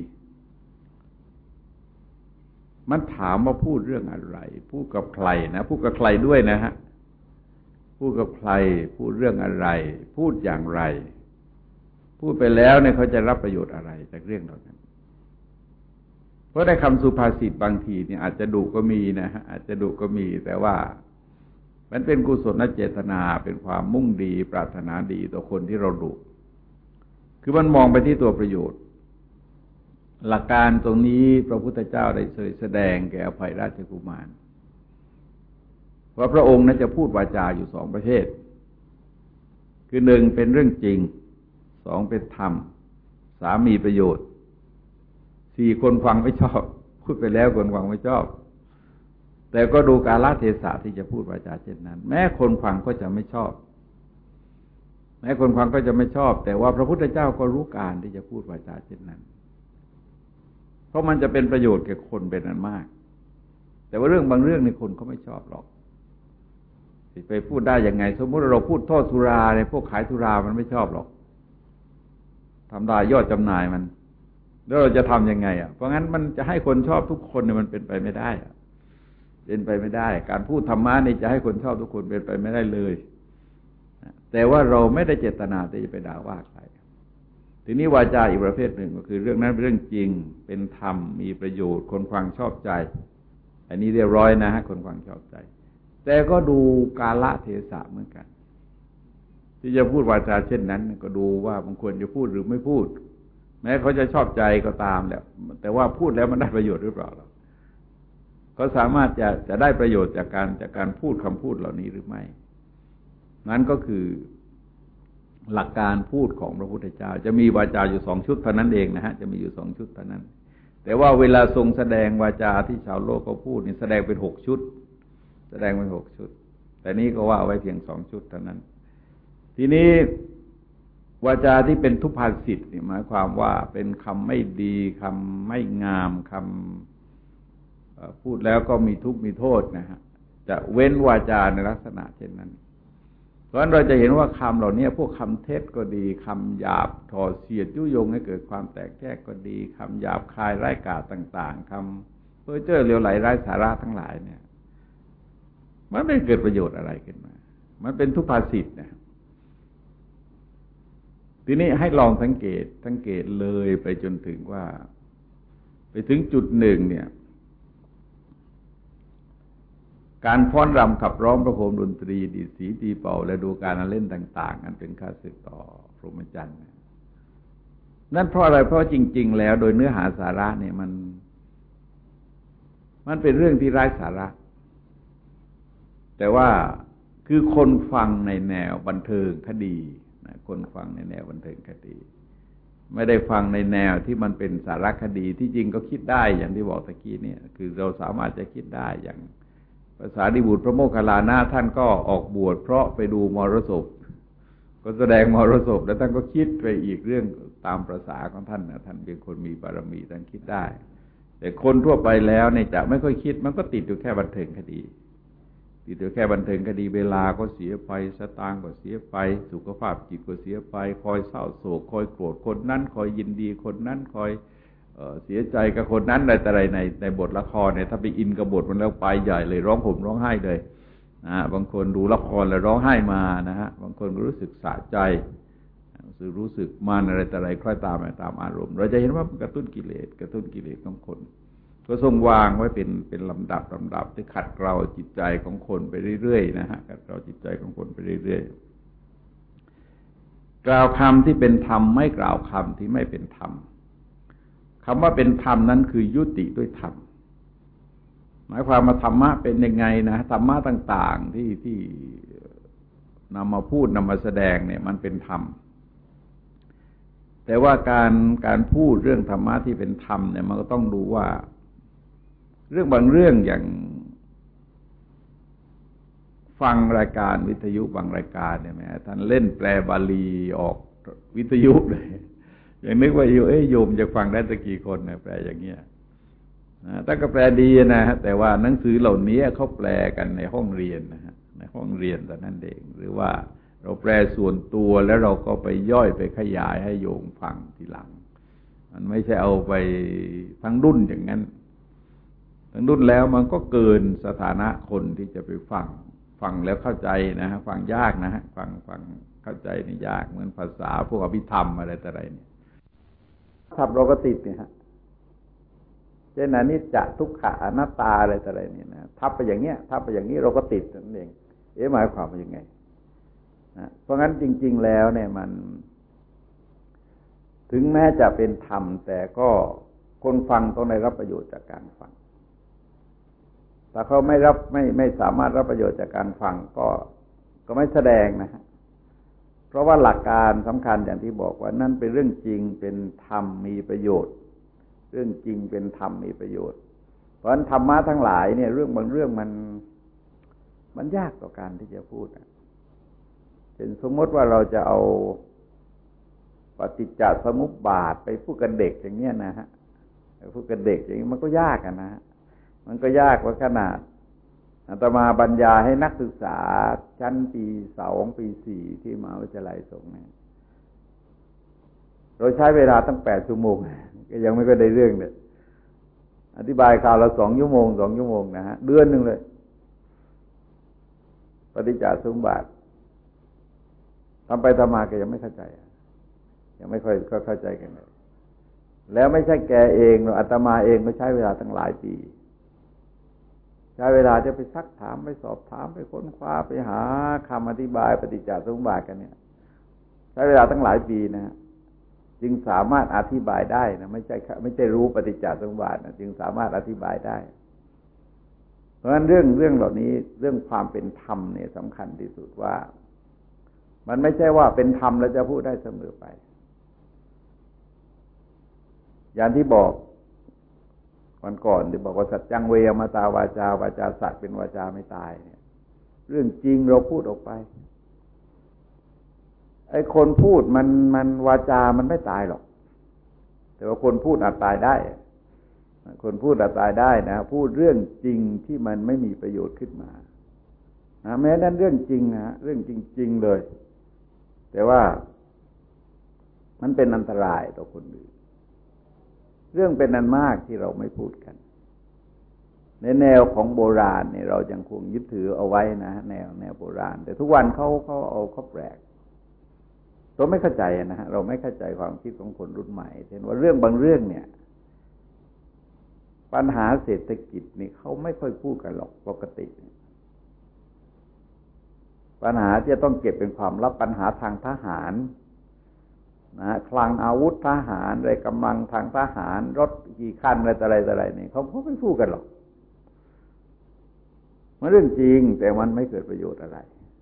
มันถามว่าพูดเรื่องอะไรพูดกับใครนะพูดกับใครด้วยนะฮะพูดกับใครพูดเรื่องอะไรพูดอย่างไรพูดไปแล้วเนี่ยเขาจะรับประโยชน์อะไรจากเรื่องเหล่านั้นเพราะในคำสุภาษิตบางทีเนี่ยอาจจะดุก็มีนะฮะอาจจะดุก็มีแต่ว่ามันเป็นกุศลเจตนาเป็นความมุ่งดีปรารถนาดีต่อคนที่เราดุคือมันมองไปที่ตัวประโยชน์หลักการตรงนี้พระพุทธเจ้าได้เคยแสดงแก่อภัยราชกุมารว่าพระองค์นั้นจะพูดวาจาอยู่สองประเภทคือหนึ่งเป็นเรื่องจริงสองเป็นธรรมสามมีประโยชน์สี่คนฟังไม่ชอบพูดไปแล้วคนฟังไม่ชอบแต่ก็ดูกาลเทศะที่จะพูดวาจาเช่นนั้นแม้คนฟังก็จะไม่ชอบแม้คนฟังก็จะไม่ชอบแต่ว่าพระพุทธเจ้าก็รู้การที่จะพูดวาจาเช่นนั้นเพราะมันจะเป็นประโยชน์แก่คนเป็นอันมากแต่ว่าเรื่องบางเรื่องในคนเขาไม่ชอบหรอกไปพูดได้ยังไงสมมติเราพูดโทษสุราเนี่ยพวกขายสุรามันไม่ชอบหรอกทำได้ยอดจำหน่ายมันแล้วเราจะทำยังไงอ่ะเพราะงั้นมันจะให้คนชอบทุกคนเนี่ยมันเป็นไปไม่ได้เป็นไปไม่ได้การพูดธรรมะนี่จะให้คนชอบทุกคนเป็นไปไม่ได้เลยแต่ว่าเราไม่ได้เจตนาที่จะไปด่าว่าใครทีนี้วาจาอีกประเภทหนึ่งก็คือเรื่องนั้นเป็นเรื่องจริงเป็นธรรมมีประโยชน์คนฟังชอบใจอันนี้เรียบร้อยนะฮะคนฟังชอบใจแต่ก็ดูกาลเทศะเหมือนกันที่จะพูดวาจาเช่นนั้นก็ดูว่าบางคนจะพูดหรือไม่พูดแม้เขาจะชอบใจก็ตามแล้วแต่ว่าพูดแล้วมันได้ประโยชน์หรือเปล่าเขาสามารถจะจะได้ประโยชน์จากการจากการพูดคำพูดเหล่านี้หรือไม่นั้นก็คือหลักการพูดของพระพุทธเจ้าจะมีวาจาอยู่สองชุดเท่านั้นเองนะฮะจะมีอยู่สองชุดเท่านั้นแต่ว่าเวลาทรงแสดงวาจาที่ชาวโลกเขาพูดนี่แสดงเป็นหกชุดแสดงเป็นหกชุดแต่นี้ก็ว่าไว้เพียงสองชุดเท่านั้นทีนี้วาจาที่เป็นทุพภาษิตนี่หมายความว่าเป็นคำไม่ดีคำไม่งามคำพูดแล้วก็มีทุกข์มีโทษนะฮะจะเว้นวาจาในลักษณะเช่นนั้นเพราะฉะนั้นเราจะเห็นว่าคำเหล่านี้พวกคำเท็จก็ดีคำหยาบถ่อเสียดยุยงให้เกิดความแตกแยกก็ดีคำหยาบคายไร้กาจต่างๆคำเพ้อเจ้อเลวไหลไร้สาระทั้งหลายเนี่ยมันไม่เกิดประโยชน์อะไรขึ้นมามันเป็นทุพภาษิตนะทีนี้ให้ลองสังเกตสังเกตเลยไปจนถึงว่าไปถึงจุดหนึ่งเนี่ยการฟ้อนรำขับร้องประโคมดนตรีดีดสีตีเป่าและดูการเล่นต่างๆนั้นเป็นค่าศึกต่อพรหมจรรย์นั่นเพราะอะไรเพราะจริงๆแล้วโดยเนื้อหาสาระเนี่ยมันมันเป็นเรื่องที่ไร้สาระแต่ว่าคือคนฟังในแนวบันเทิงคดีนะคนฟังในแนวบันเทิงคดีไม่ได้ฟังในแนวที่มันเป็นสารคดีที่จริงก็คิดได้อย่างที่บอกตะกี้เนี่ยคือเราสามารถจะคิดได้อย่างภาษาดิบุตรพระโมคคัลลานะท่านก็ออกบวชเพราะไปดูมรสพก็แสดงมรสพแล้วท่านก็คิดไปอีกเรื่องตามประสาของท่านนะท่านเป็นคนมีบารมีท่านคิดได้แต่คนทั่วไปแล้วเนี่ยจะไม่ค่อยคิดมันก็ติดอยู่แค่บันเทิงคดีติดอยู่แค่บันเทิงคดีเวลาก็เสียไปสตางค์ก็เสียไปสุขภาพจิตก็เสียไปคอยเศร้าโศกคอยโกรธคนนั้นคอยยินดีคนนั้นคอยเสียใจกับคนนั้นอะไรแต่อะไรในในบทละครเนี่ยถ้าไปอินกับบทมันแล้วไปใหญ่เลยร้องห่มร้องไห้เลยนะบางคนดูละครแล้วร้องไห้มานะฮะบางคนรู้สึกสะใจรู้สึกรู้สึกมันอะไรแต่อะไรคล้อยตามไปตามอารมณ์เราจะเห็นว่ามันกระตุ้นกิเลสกระตุ้นกิเลสของคนก็ทรงวางไว้เป็นเป็นลำดับลำดับที่ขัดเกลาจิตใจของคนไปเรื่อยๆนะฮะขัดเกลาจิตใจของคนไปเรื่อยๆกล่าวคำที่เป็นธรรมไม่กล่าวคำที่ไม่เป็นธรรมคำว่าเป็นธรรมนั้นคือยุติด้วยธรรมหมายความว่าธรรมะเป็นยังไงนะธรรมะต่างๆที่ที่นำมาพูดนำมาแสดงเนี่ยมันเป็นธรรมแต่ว่าการการพูดเรื่องธรรมะที่เป็นธรรมเนี่ยมันก็ต้องดูว่าเรื่องบางเรื่องอย่างฟังรายการวิทยุบางรายการเนี่ยแม้ท่านเล่นแปลบาลีออกวิทยุเลยอย่างนึกว่าอยู่เอ้ยโยมจะฟังได้สักกี่คนเนี่ยแปลอย่างเงี้ยนะแต่ก็แปลดีนะฮะแต่ว่าหนังสือเหล่านี้เขาแปลกันในห้องเรียนนะฮะในห้องเรียนแต่นั่นเองหรือว่าเราแปลส่วนตัวแล้วเราก็ไปย่อยไปขยายให้โยมฟังทีหลังมันไม่ใช่เอาไปทั้งรุ่นอย่างนั้นทั้งรุ่นแล้วมันก็เกินสถานะคนที่จะไปฟังฟังแล้วเข้าใจนะฮะฟังยากนะฮะฟังฟังเข้าใจนี่ยากเหมือนภาษาพวกอภิธรรมอะไรต่ออะไรเนี่ยทับเราก็ติดเนี่ยฮะเช่นอนิจจทุกขังอนัตตาอะไรต่ออะไรเนี่ยนะทับไปอย่างเงี้ยทับไปอย่างนี้เราก็ติดนั่นเองเอ๊ะหมายความว่ายังไงนะเพราะงั้นจริงๆแล้วเนี่ยมันถึงแม้จะเป็นธรรมแต่ก็คนฟังต้องได้รับประโยชน์จากการฟังถ้าเขาไม่รับไม่ไม่สามารถรับประโยชน์จากการฟังก็ก็ไม่แสดงนะฮะเพราะว่าหลักการสำคัญอย่างที่บอกว่านั่นเป็นเรื่องจริงเป็นธรรมมีประโยชน์เรื่องจริงเป็นธรรมมีประโยชน์เพราะฉะนั้นธรรมะทั้งหลายเนี่ยเรื่องบางเรื่องมันมันยากต่อการที่จะพูดเช่นสมมติว่าเราจะเอาปฏิจจสมุปบาทไปพูดกับเด็กอย่างเงี้ยนะฮะพูดกับเด็กอย่างนี้มันก็ยากอ่ะนะมันก็ยากกว่าขนาดอาตมาบรรยายให้นักศึกษาชั้นปีสองปีสี่ที่มหาวิทยาลัยสงฆ์เนี่ยเราใช้เวลาตั้งแปดชั่วโมงก็ยังไม่ก็ได้เรื่องเลยอธิบายข่าวละสองชั่วโมงสองชั่วโมงนะฮะเดือนหนึ่งเลยปฏิจจสมุปบาททำไปทำมาก็ยังไม่เข้าใจยังไม่ค่อยเข้าใจกันเลยแล้วไม่ใช่แกเองหรอกอาตมาเองก็ใช้เวลาตั้งหลายปีใช้เวลาจะไปซักถามไปสอบถามไปค้นคว้าไปหาคำอธิบายปฏิจจสมุปบาทกันเนี่ยใช้เวลาตั้งหลายปีนะจึงสามารถอธิบายได้นะไม่ใช่ไม่ใช่รู้ปฏิจจสมุปบาทนะจึงสามารถอธิบายได้เพราะฉะนั้นเรื่องเรื่องเหล่านี้เรื่องความเป็นธรรมเนี่ยสำคัญที่สุดว่ามันไม่ใช่ว่าเป็นธรรมแล้วจะพูดได้เสมอไปอย่างที่บอกวันก่อนที่บอกว่าสัจจังเวอมตาวาจาวาจาสัตว์เป็นวาจาไม่ตายเนี่ยเรื่องจริงเราพูดออกไปไอ้คนพูดมันมันวาจามันไม่ตายหรอกแต่ว่าคนพูดอาจตายได้คนพูดอาจตายได้นะพูดเรื่องจริงที่มันไม่มีประโยชน์ขึ้นมานะแม้นั้นเรื่องจริงนะเรื่องจริงๆเลยแต่ว่ามันเป็นอันตรายต่อคนอื่นเรื่องเป็นอันมากที่เราไม่พูดกันในแนวของโบราณเนี่ยเรายังคงยึดถือเอาไว้นะแนวแนวโบราณแต่ทุกวันเขาเขาเอาเขาแปลกเราไม่เข้าใจนะฮะเราไม่เข้าใจความคิดของคนรุ่นใหม่เช่นว่าเรื่องบางเรื่องเนี่ยปัญหาเศรษฐกิจนี่เขาไม่ค่อยพูดกันหรอกปกติปัญหาที่จะต้องเก็บเป็นความลับปัญหาทางทหารนะคลังอาวุธทหารอะไรกำลังทางทหารรถกี่คันอะไรต่ออะไรต่ออะไรนี่เขาเขาไม่พูดกันหรอกมันเรื่องจริงแต่มันไม่เกิดประโยชน์อะไร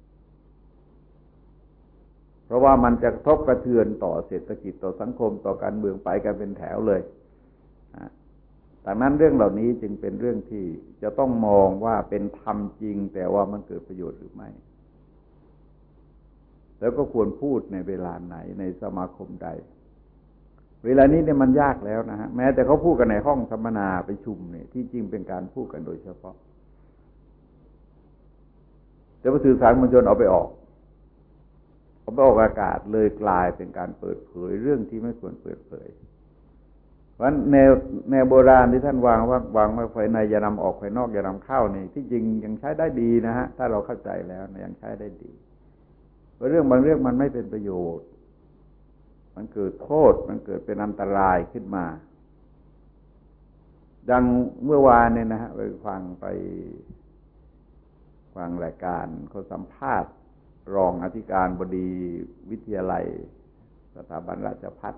เพราะว่ามันจะกระทบกระเทือนต่อเศรษฐกิจต่อสังคมต่อการเมืองไปกันเป็นแถวเลยดังนั้นเรื่องเหล่านี้จึงเป็นเรื่องที่จะต้องมองว่าเป็นธรรมจริงแต่ว่ามันเกิดประโยชน์หรือไม่แล้วก็ควรพูดในเวลาไหนในสมาคมใดเวลานี้เนี่ยมันยากแล้วนะฮะแม้แต่เขาพูดกันในห้องสัมมนาประชุมเนี่ยที่จริงเป็นการพูดกันโดยเฉพาะแต่ว่าสื่อสารมวลชนเอาไปออกเอาไปออกอากาศเลยกลายเป็นการเปิดเผยเรื่องที่ไม่ควรเปิดเผยเพราะฉะนั้นแนวแนวโบราณที่ท่านวางว่าวางไว้ภายในอย่านำออกภายนอกอย่านำเข้านี่ที่จริงยังใช้ได้ดีนะฮะถ้าเราเข้าใจแล้วยังใช้ได้ดีเพราะเรื่องบางเรื่องมันไม่เป็นประโยชน์มันเกิดโทษมันเกิดเป็นอันตรายขึ้นมาดังเมื่อวานเนี่ยนะฮะไปฟังไปฟังรายการเขาสัมภาษณ์รองอธิการบดีวิทยาลัยสถาบันราชภัฏ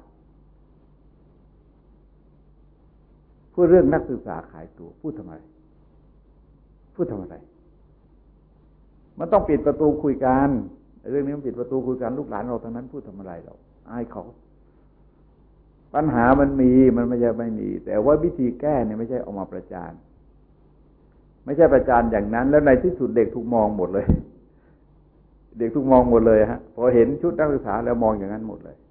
พูดเรื่องนักศึกษาขายตัวพูดทำไมพูดทำอะไรมันต้องปิดประตูคุยกันเรื่องนี้มันปิดประตูคุยกันลูกหลานเราทั้งนั้นพูดทำอะไรเราอายเขาปัญหามันมีมันไม่ใช่ไม่มีแต่ว่าวิธีแก้เนี่ยไม่ใช่เอามาประจานไม่ใช่ประจานอย่างนั้นแล้วในที่สุดเด็กถูกมองหมดเลยเด็กถูกมองหมดเลยฮะพอเห็นชุดนักศึกษาแล้วมองอย่างนั้นหมดเลย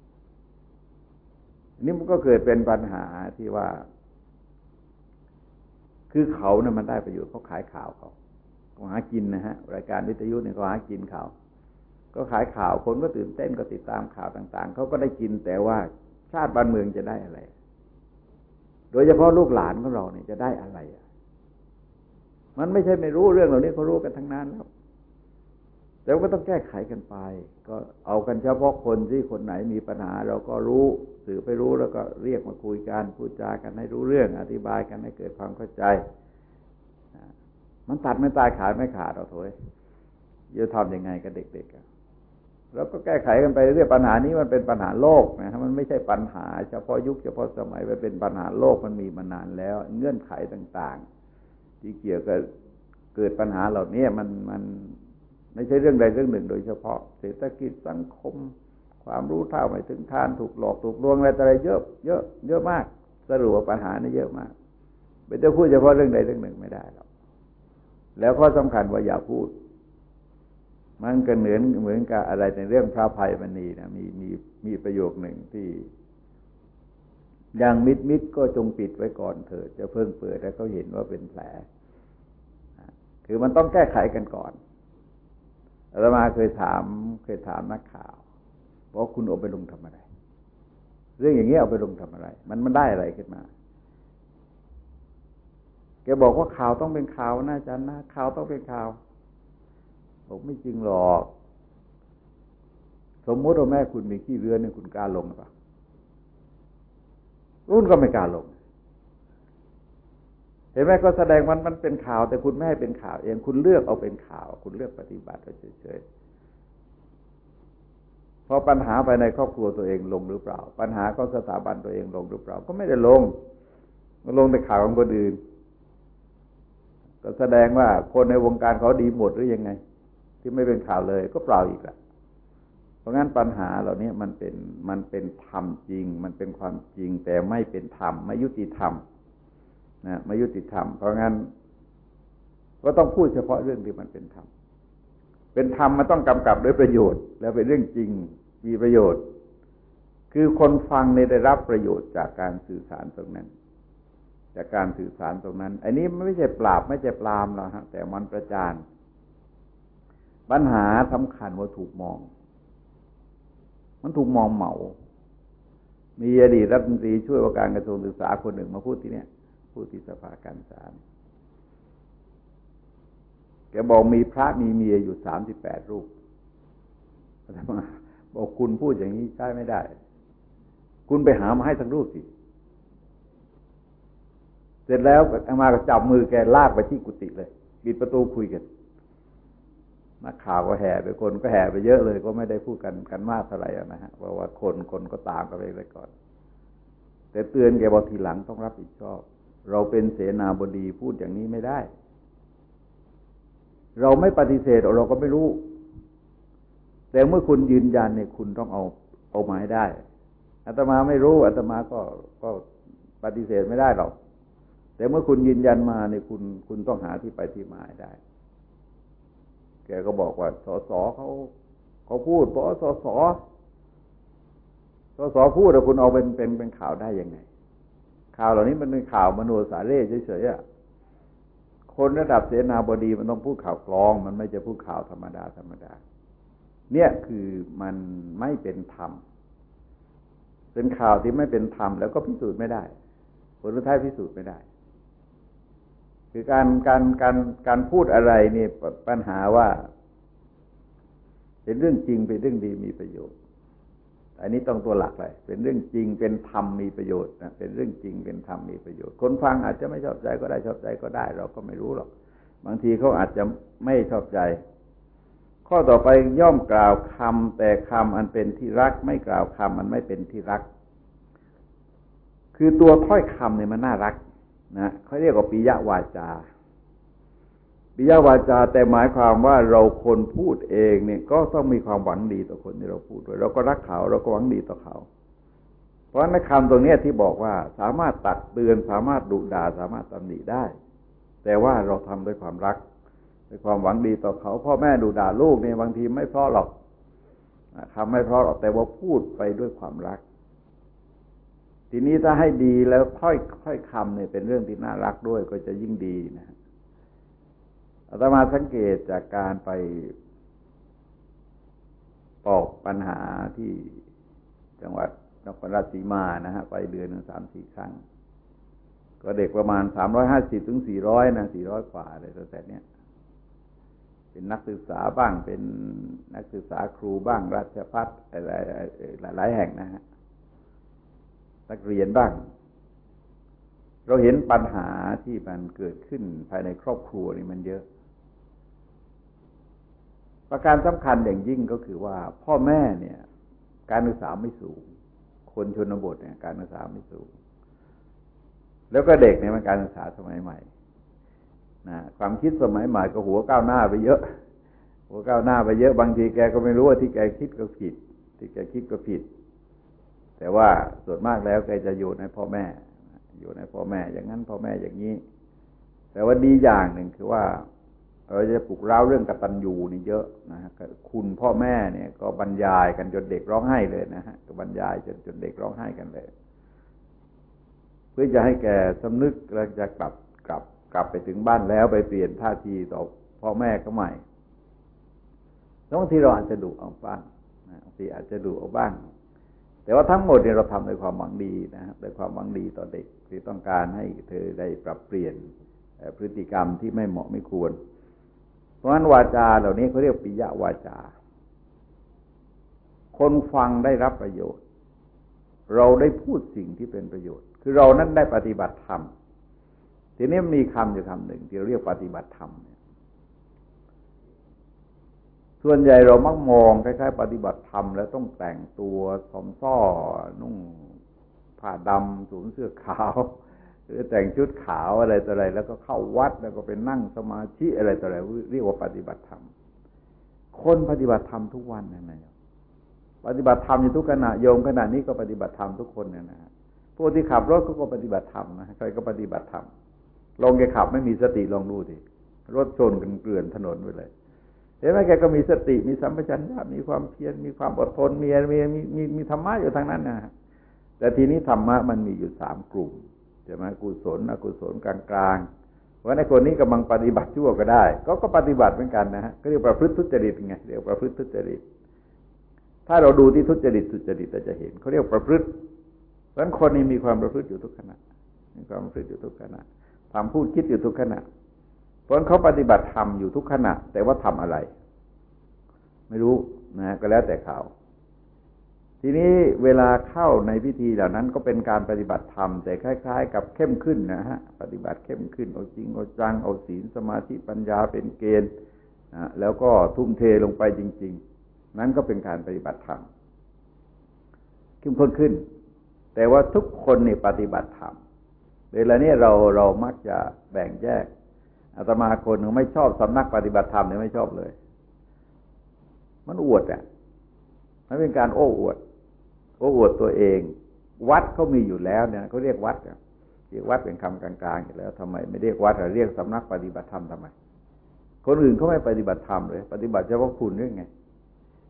นี่มันก็เกิดเป็นปัญหาที่ว่าคือเขาเนี่ยมันได้ประโยชน์เขาขายข่าวเขาเขาหากินนะฮะรายการวิทยุเนี่ยเขาหากินข่าวก็ขายข่าวคนก็ตื่นเต้นก็ติดตามข่าวต่างๆเขาก็ได้กินแต่ว่าชาติบ้านเมืองจะได้อะไรโดยเฉพาะลูกหลานของเราเนี่ยจะได้อะไรมันไม่ใช่ไม่รู้เรื่องเหล่านี้เขารู้กันทั้งนั้นแล้วแต่ก็ต้องแก้ไขกันไปก็เอากันเฉพาะคนที่คนไหนมีปัญหาเราก็รู้สื่อไปรู้แล้วก็เรียกมาคุยกันพูดจากันให้รู้เรื่องอธิบายกันให้เกิดความเข้าใจมันตัดไม่ตายขาดไม่ขาดเราโถยจะทำยังไงกับเด็กๆแล้วก็แก้ไขกันไปเรื่อยปัญหานี้มันเป็นปัญหาโลกนะมันไม่ใช่ปัญหาเฉพาะยุคเฉพาะสมัยมันเป็นปัญหาโลกมันมีมานานแล้วเงื่อนไขต่างๆที่เกี่ยวกับเกิดปัญหาเหล่านี้มันมันไม่ใช่เรื่องใดเรื่องหนึ่งโดยเฉพาะเศรษฐกิจสังคมความรู้เท่าไม่ถึงทานถูกหลอกถูกลวงอะไรอะไรเยอะเยอะเยอะมากสรุปว่าปัญหานี่เยอะมากไม่จะพูดเฉพาะเรื่องใดเรื่องหนึ่งไม่ได้หรอกแล้วข้อสำคัญว่าอย่าพูดมันก็เหมือนเหมือนกับอะไรในเรื่องพระภัยมณีนะมีมีมีประโยคหนึ่งที่อย่างมิดมิดก็จงปิดไว้ก่อนเถิดจะเพิ่งเปิดแล้วเขาเห็นว่าเป็นแผลคือมันต้องแก้ไขกันก่อนอาตมาเคยถามเคยถามนักข่าวว่าคุณเอาไปลงทำอะไรเรื่องอย่างนี้เอาไปลงทำอะไรมันมันได้อะไรขึ้นมาแกบอกว่าข่าวต้องเป็นข่าวนะอาจารย์นะข่าวต้องเป็นข่าวบอกไม่จริงหรอกสมมติว่าแม่คุณมีขี้เรือนเนี่ยคุณกล้าลงหรือเปล่ารุ่นก็ไม่กล้าลงเห็นไหมก็แสดงมันมันเป็นข่าวแต่คุณไม่ให้เป็นข่าวเองคุณเลือกเอาเป็นข่าวคุณเลือกปฏิบัติเฉยๆพอปัญหาภายในครอบครัวตัวเองลงหรือเปล่าปัญหาก็สถาบันตัวเองลงหรือเปล่าก็ไม่ได้ลงมันลงในข่าวของคนอื่นก็แสดงว่าคนในวงการเขาดีหมดหรือยังไงที่ไม่เป็นข่าวเลยก็เปล่าอีกละเพราะงั้นปัญหาเหล่านี้มันเป็นมันเป็นธรรมจริงมันเป็นความจริงแต่ไม่เป็นธรรมไม่ยุติธรรมนะไม่ยุติธรรมเพราะงั้นก็ต้องพูดเฉพาะเรื่องที่มันเป็นธรรมเป็นธรรมมันต้องกำกับด้วยประโยชน์แล้วเป็นเรื่องจริงมีประโยชน์คือคนฟังได้รับประโยชน์จากการสื่อสารตรงนั้นจากการสื่อสารตรงนั้นอันนี้ไม่ใช่ปราบไม่ใช่ปรามหรอกฮะแต่มันประจานปัญหาสำคัญว่าถูกมองมันถูกมองเหมามีอดีตรัฐมนตรีช่วยว่าการกระทรวงศึกษาคนหนึ่งมาพูดที่เนี้ยพูดที่สภาการศึกษาแกบอกมีพระมีเมียอยู่สามสิบแปดรูปอาตมาบอกคุณพูดอย่างนี้ใช่ไม่ได้คุณไปหามาให้ทั้งรูปสิเสร็จแล้วอาตมาก็จับมือแกลากไปที่กุฏิเลยปิดประตูคุยกันนักข่าวก็แห่ไปคนก็แห่ไปเยอะเลยก็ไม่ได้พูดกันกันมากเท่าไหร่นะฮะเพราะว่าคนคนก็ตามกันไปเลยก่อนแต่เตือนแกบอกทีหลังต้องรับผิดชอบเราเป็นเสนาบดีพูดอย่างนี้ไม่ได้เราไม่ปฏิเสธเราก็ไม่รู้แต่เมื่อคุณยืนยันเนี่ยคุณต้องเอาเอามาให้ได้อาตมาไม่รู้อาตมาก็ก็ปฏิเสธไม่ได้หรอกแต่เมื่อคุณยืนยันมาเนี่ยคุณคุณต้องหาที่ไปที่มาให้ได้แกก็บอกว่าสสเขาเขาพูดบอกสสสสพูดแต่คุณเอาเป็นเป็นเป็นข่าวได้ยังไงข่าวเหล่านี้มันเป็นข่าวมโนสาเร่เฉยๆอ่ะคนระดับเสนาบดีมันต้องพูดข่าวกรองมันไม่จะพูดข่าวธรรมดาธรรมดาเนี่ยคือมันไม่เป็นธรรมเป็นข่าวที่ไม่เป็นธรรมแล้วก็พิสูจน์ไม่ได้ผลสุดท้ายพิสูจน์ไม่ได้คือการการการการพูดอะไรนี่ปัญหาว่าเป็นเรื่องจริงเป็นเรื่องดีมีประโยชน์อันนี้ต้องตัวหลักเลยเป็นเรื่องจริงเป็นธรรมมีประโยชน์นะเป็นเรื่องจริงเป็นธรรมมีประโยชน์คนฟังอาจจะไม่ชอบใจก็ได้ชอบใจก็ได้เราก็ไม่รู้หรอกบางทีเขาอาจจะไม่ชอบใจข้อต่อไปย่อมกล่าวคำแต่คำอันเป็นที่รักไม่กล่าวคำอันไม่เป็นที่รักคือตัวถ้อยคำเนี่ยมันน่ารักนะเขาเรียกว่าปิยวาจาปิยวาจาแต่หมายความว่าเราคนพูดเองเนี่ยก็ต้องมีความหวังดีต่อคนที่เราพูดด้วยเราก็รักเขาเราก็หวังดีต่อเขาเพราะในคำตรงนี้ที่บอกว่าสามารถตักเตือนสามารถดุด่าสามารถตำหนิได้แต่ว่าเราทำด้วยความรักด้วยความหวังดีต่อเขาพ่อแม่ดุด่าลูกเนี่ยบางทีไม่เพราะหรอกคำไม่เพราะหรอกแต่ว่าพูดไปด้วยความรักทีนี้ถ้าให้ดีแล้วค่อยค่อยคำเนี่ยเป็นเรื่องที่น่ารักด้วยก็จะยิ่งดีนะอาตมาสังเกตจากการไปตอบปัญหาที่จังหวัดนครราชสีมานะฮะไปเดือนหนึ่งสามสี่ครั้งก็เด็กประมาณสามร้อยห้าสิบถึงสี่ร้อยนะสี่ร้อยกว่าอะไรตั้งแต่เนี้ยเป็นนักศึกษาบ้างเป็นนักศึกษาครูบ้างราชภัฏอะไรหลายแห่งนะฮะนักเรียนบ้างเราเห็นปัญหาที่มันเกิดขึ้นภายในครอบครัวนี่มันเยอะประการสำคัญอย่างยิ่งก็คือว่าพ่อแม่เนี่ยการศึกษาไม่สูงคนชนบทเนี่ยการศึกษาไม่สูงแล้วก็เด็กเนี่ยมันการศึกษาสมัยใหม่นะความคิดสมัยใหม่ก็หัวก้าวหน้าไปเยอะหัวก้าวหน้าไปเยอะบางทีแกก็ไม่รู้ว่าที่แกคิดก็ผิดที่แกคิดก็ผิดแต่ว่าส่วนมากแล้วแกจะอยู่ในพ่อแม่อยู่ในพ่อแม่อย่างนั้นพ่อแม่อย่างนี้แต่ว่าดีอย่างหนึ่งคือว่าเราจะปลุกเร้าเรื่องกตัญญูนี่เยอะนะฮะคุณพ่อแม่เนี่ยก็บรรยายกันจนเด็กร้องไห้เลยนะฮะก็บรรยายจนจนเด็กร้องไห้กันเลยเพื่อจะให้แกสำนึกแล้วจะกลับกลับกลับไปถึงบ้านแล้วไปเปลี่ยนท่าทีต่อพ่อแม่ก็ใหม่บางทีเราอาจจะดุเอาบ้างบางทีอาจจะดุเอาบ้างแต่ว่าทั้งหมดเนี่ยเราทำด้วยความหวังดีนะฮะด้วยความหวังดีต่อเด็กที่ต้องการให้เธอได้ปรับเปลี่ยนพฤติกรรมที่ไม่เหมาะไม่ควรเพราะฉะนั้นวาจาเหล่านี้เขาเรียกปิยวาจาคนฟังได้รับประโยชน์เราได้พูดสิ่งที่เป็นประโยชน์คือเรานั้นได้ปฏิบัติธรรมทีนี้มีคำอยู่คำหนึ่งที่เรียกปฏิบัติธรรมส่วนใหญ่เรามักมองคล้ายๆปฏิบัติธรรมแล้วต้องแต่งตัวสมซ้อนุ่งผ้าดำสวมเสื้อขาวหรือแต่งชุดขาวอะไรต่ออะไรแล้วก็เข้าวัดแล้วก็ไปนั่งสมาธิอะไรต่ออะไรเรียกว่าปฏิบัติธรรมคนปฏิบัติธรรมทุกวันนั่นแหละปฏิบัติธรรมอยู่ทุกขณะโยมขณะนี้ก็ปฏิบัติธรรมทุกคนเนี่ยนะพวกที่ขับรถก็ปฏิบัติธรรมนะใครก็ปฏิบัติธรรมลองแกขับไม่มีสติลองดูดิรถชนกันเกลื่อนถนนไปเลยเห็นไหมแกก็มีสติมีสัมปชัญญะมีความเพียรมีความอดทนมีมีมีมีมีธรรมะอยู่ทางนั้นนะแต่ทีนี้ธรรมะมันมีอยู่สามกลุ่มใช่ไหมกุศลอกุศลกลางกลางว่าในคนนี้กำลังปฏิบัติชั่วก็ได้ก็ก็ปฏิบัติเหมือนกันนะฮะก็เรียกประพฤติทุจริตไงเรียกประพฤติทุจริตถ้าเราดูที่ทุจริตสุจริตเราจะเห็นเขาเรียกประพฤติเพราะฉะนั้นคนนี้มีความประพฤติอยู่ทุกขณะมีความประพฤติอยู่ทุกขณะทำพูดคิดอยู่ทุกขณะเพราะฉะนั้นเขาปฏิบัติธรรมอยู่ทุกขณะแต่ว่าทำอะไรไม่รู้นะก็แล้วแต่เขาทีนี้เวลาเข้าในพิธีเหล่านั้นก็เป็นการปฏิบัติธรรมแต่คล้ายๆกับเข้มขึ้นนะฮะปฏิบัติเข้มขึ้นเอาจริงเอาจังเอาศีลสมาธิปัญญาเป็นเกณฑ์นะแล้วก็ทุ่มเทลงไปจริงๆนั้นก็เป็นการปฏิบัติธรรมเข้มข้นขึ้นแต่ว่าทุกคนนี่ปฏิบัติธรรมเวลานี้เราเรามักจะแบ่งแยกอาตมาคนไม่ชอบสำนักปฏิบัติธรรมเนี่ยไม่ชอบเลยมันอวดอ่ะมันเป็นการโอ้อวดโอ้อวดตัวเองวัดเขามีอยู่แล้วเนี่ยเขาเรียกวัดเรียกวัดเป็นคำกลางๆอยู่แล้วทำไมไม่เรียกวัดเรียกสำนักปฏิบัติธรรมทำไมคนอื่นเขาไม่ปฏิบัติธรรมเลยปฏิบัติเฉพาะคุณเรื่องไง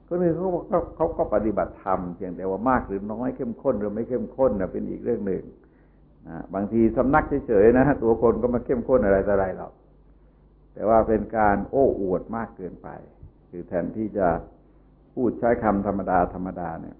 คนอื่นเขาเขาเขาก็ปฏิบัติธรรมเพียงแต่ว่ามากหรือน้อยเข้มข้นหรือไม่เข้มข้นนะเป็นอีกเรื่องหนึ่งนะบางทีสำนักเฉยๆนะตัวคนก็มาเข้มข้นอะไรต่ออะไรหรอกแต่ว่าเป็นการโอ้อวดมากเกินไปคือแทนที่จะพูดใช้คำธรรมดาธรรมดาเนี่ย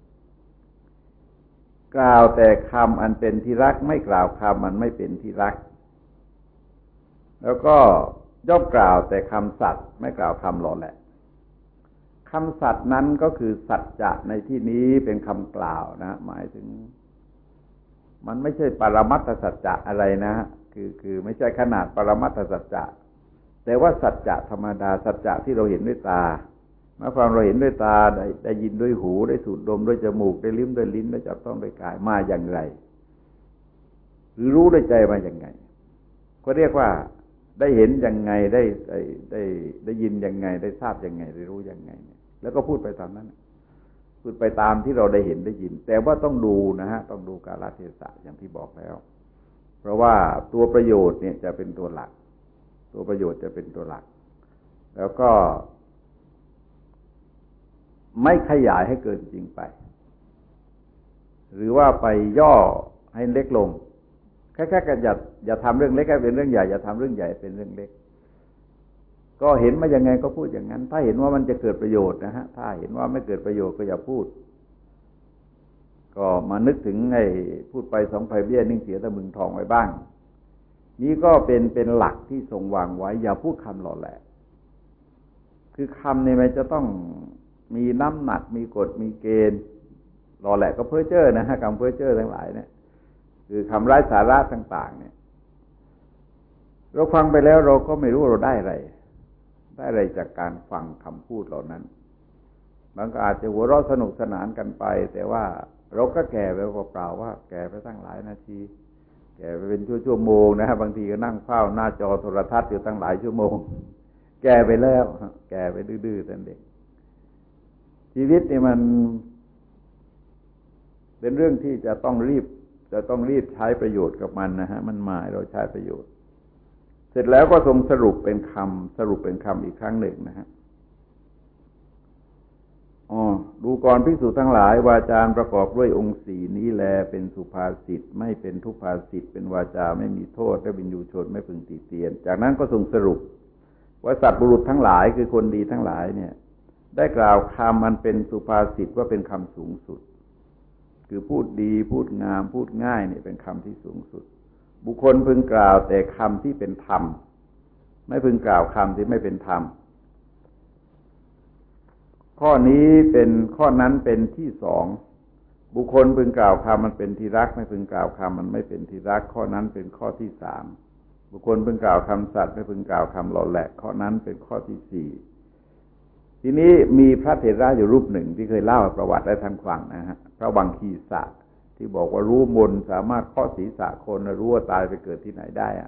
กล่าวแต่คำอันเป็นที่รักไม่กล่าวคำมันไม่เป็นที่รักแล้วก็ย่อมกล่าวแต่คำสัตย์ไม่กล่าวคำหล่อแหละคำสัตย์นั้นก็คือสัจจะในที่นี้เป็นคำกล่าวนะหมายถึงมันไม่ใช่ปรมัตถสัจจะอะไรนะคือคือไม่ใช่ขนาดปรมัตถสัจจะแต่ว่าสัจจะธรรมดาสัจจะที่เราเห็นด้วยตาเมื่อความเราเห็นด้วยตาได้ได้ยินด้วยหูได้สูดดมด้วยจมูกได้ลิ้มด้วยลิ้นได้จับต้องด้วยกายมาอย่างไรหรือรู้ด้วยใจมาอย่างไงก็เรียกว่าได้เห็นยังไงได้ได้ได้ได้ยินยังไงได้ทราบยังไงได้รู้ยังไงแล้วก็พูดไปตามนั้นพูดไปตามที่เราได้เห็นได้ยินแต่ว่าต้องดูนะฮะต้องดูกาลเทศะอย่างที่บอกแล้วเพราะว่าตัวประโยชน์เนี่ยจะเป็นตัวหลักตัวประโยชน์จะเป็นตัวหลักแล้วก็ไม่ขยายให้เกินจริงไปหรือว่าไปย่อให้เล็กลงแค่แค่กันอย่าอย่าทำเรื่องเล็กให้เป็นเรื่องใหญ่อย่าทำเรื่องใหญ่เป็นเรื่องเล็กก็เห็นมายังไงก็พูดอย่างนั้นถ้าเห็นว่ามันจะเกิดประโยชน์นะฮะถ้าเห็นว่าไม่เกิดประโยชน์ก็อย่าพูดก็มานึกถึงไอ้พูดไปสองไผ่เบี้ยนิ่งเสียตะมึงทองไว้บ้างนี้ก็เป็นเป็นหลักที่ทรงวางไว้อย่าพูดคำหล่อแหละคือคำเนี่ยมันจะต้องมีน้ำหนักมีกฎมีเกณฑ์หล่อแหละก็เพ้อเจ้อนะฮะคำเพ้อเจ้อทั้งหลายเนี่ยคือคำไร้สาระต่างๆเนี่ยเราฟังไปแล้วเราก็ไม่รู้เราได้อะไรได้อะไรจากการฟังคำพูดเหล่านั้นบางก็อาจจะหัวเราะสนุกสนานกันไปแต่ว่าเราก็แก่ไปเปล่าๆว่าแก่ไปตั้งหลายนาทีแก่ไปเป็นชั่วโมงนะฮะบางทีก็นั่งเฝ้าหน้าจอโทรทัศน์อยู่ตั้งหลายชั่วโมงแก่ไปแล้วแก่ไปดื้อๆตั้งเด็กชีวิตนี่มันเป็นเรื่องที่จะต้องรีบจะต้องรีบใช้ประโยชน์กับมันนะฮะมันมาให้เราใช้ประโยชน์เสร็จแล้วก็ทรงสรุปเป็นคำสรุปเป็นคำอีกครั้งหนึ่งนะฮะอ๋อดูก่อนภิกษุทั้งหลายวาจาประกอบด้วยองค์สี่นี้แลเป็นสุภาษิตไม่เป็นทุพภาษิตเป็นวาจาไม่มีโทษและวินยูชนไม่พึงติเตียนจากนั้นก็ทรงสรุปว่าสัตว์บุรุษทั้งหลายคือคนดีทั้งหลายเนี่ยได้กล่าวคำมันเป็นสุภาษิตว่าเป็นคำสูงสุดคือพูดดีพูดงามพูดง่ายเนี่ยเป็นคำที่สูงสุดบุคคลพึงกล่าวแต่คำที่เป็นธรรมไม่พึงกล่าวคำที่ไม่เป็นธรรมข้อนี้เป็นข้อนั้นเป็นที่สองบุคคลพึงกล่าวคำมันเป็นที่รักไม่พึงกล่าวคำมันไม่เป็นที่รักข้อนั้นเป็นข้อที่สามบุคคลพึงกล่าวคำสัตย์ไม่พึงกล่าวคำหล่อแหลกข้อนั้นเป็นข้อที่สี่ทีนี้มีพระเถระอยู่รูปหนึ่งที่เคยเล่าประวัติได้ท่านฟังนะฮะพระวังคีสะที่บอกว่ารู้มนต์สามารถเคาะศีรษะคนรู้ว่าตายไปเกิดที่ไหนได้อะ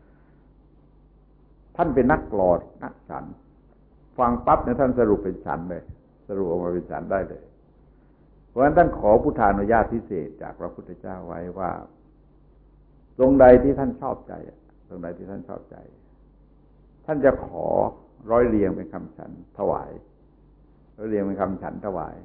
ท่านเป็นนักกลอนนักฉันฟังปั๊บเนี่ยท่านสรุปเป็นฉันเลยสรุปออกมาเป็นฉันได้เลยเพราะฉะนั้นท่านขอพุทธานุญาตพิเศษจากพระพุทธเจ้าไว้ว่าตรงใดที่ท่านชอบใจตรงใดที่ท่านชอบใจท่านจะขอร้อยเรียงเป็นคำฉันถวายร้อยเรียงเป็นคำฉันถวาย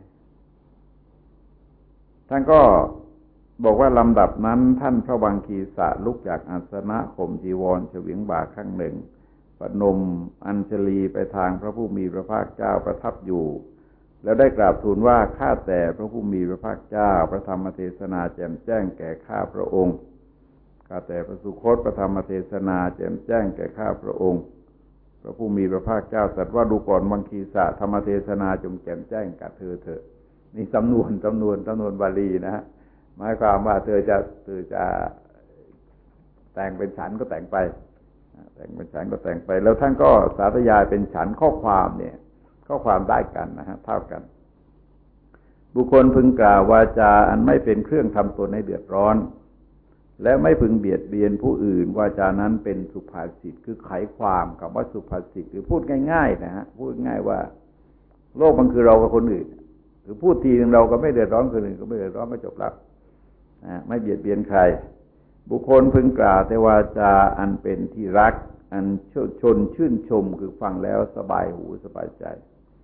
ท่านก็บอกว่าลำดับนั้นท่านพระวังคีสะลุกจากอาสนะข่มจีวรเฉวียงบ่าข้างหนึ่งปนมอัญชลีไปทางพระผู้มีพระภาคเจ้าประทับอยู่แล้วได้กราบทูลว่าข้าแต่พระผู้มีพระภาคเจ้าพระธรรมเทศนาแจ่มแจ้งแก่ข้าพระองค์ข้าแต่พระสุคตพระธรรมเทศนาแจ่มแจ้งแก่ข้าพระองค์พระผู้มีพระภาคเจ้าตรัสว่าดูก่อนวังคีสะธรรมเทศนาจงแจ่มแจ้งกับเธอเถอะนี่สำนวนสำนวนสำนวนบาลีนะฮะหมายความว่าเธอจะเธอจะแต่งเป็นฉันก็แต่งไปแต่งเป็นฉันก็แต่งไปแล้วท่านก็สาธยายเป็นฉันข้อความเนี่ยข้อความได้กันนะฮะเท่ากันบุคคลพึงกล่าววาจาอันไม่เป็นเครื่องทำตนให้เดือดร้อนและไม่พึงเบียดเบียนผู้อื่นวาจานั้นเป็นสุภาษิตคือไขความกับว่าสุภาษิตคือพูดง่ายๆนะฮะพูดง่ายว่าโลกมันคือเรากับคนอื่นหรือพูดทีนึงเราก็ไม่เดือดร้อนคนอื่นก็ไม่เดือดร้อนก็จบแล้วไม่เบียดเบียนใครบุคคลพึงกล่าวแต่วาจาอันเป็นที่รักอันชนชื่นชมคือฟังแล้วสบายหูสบายใจ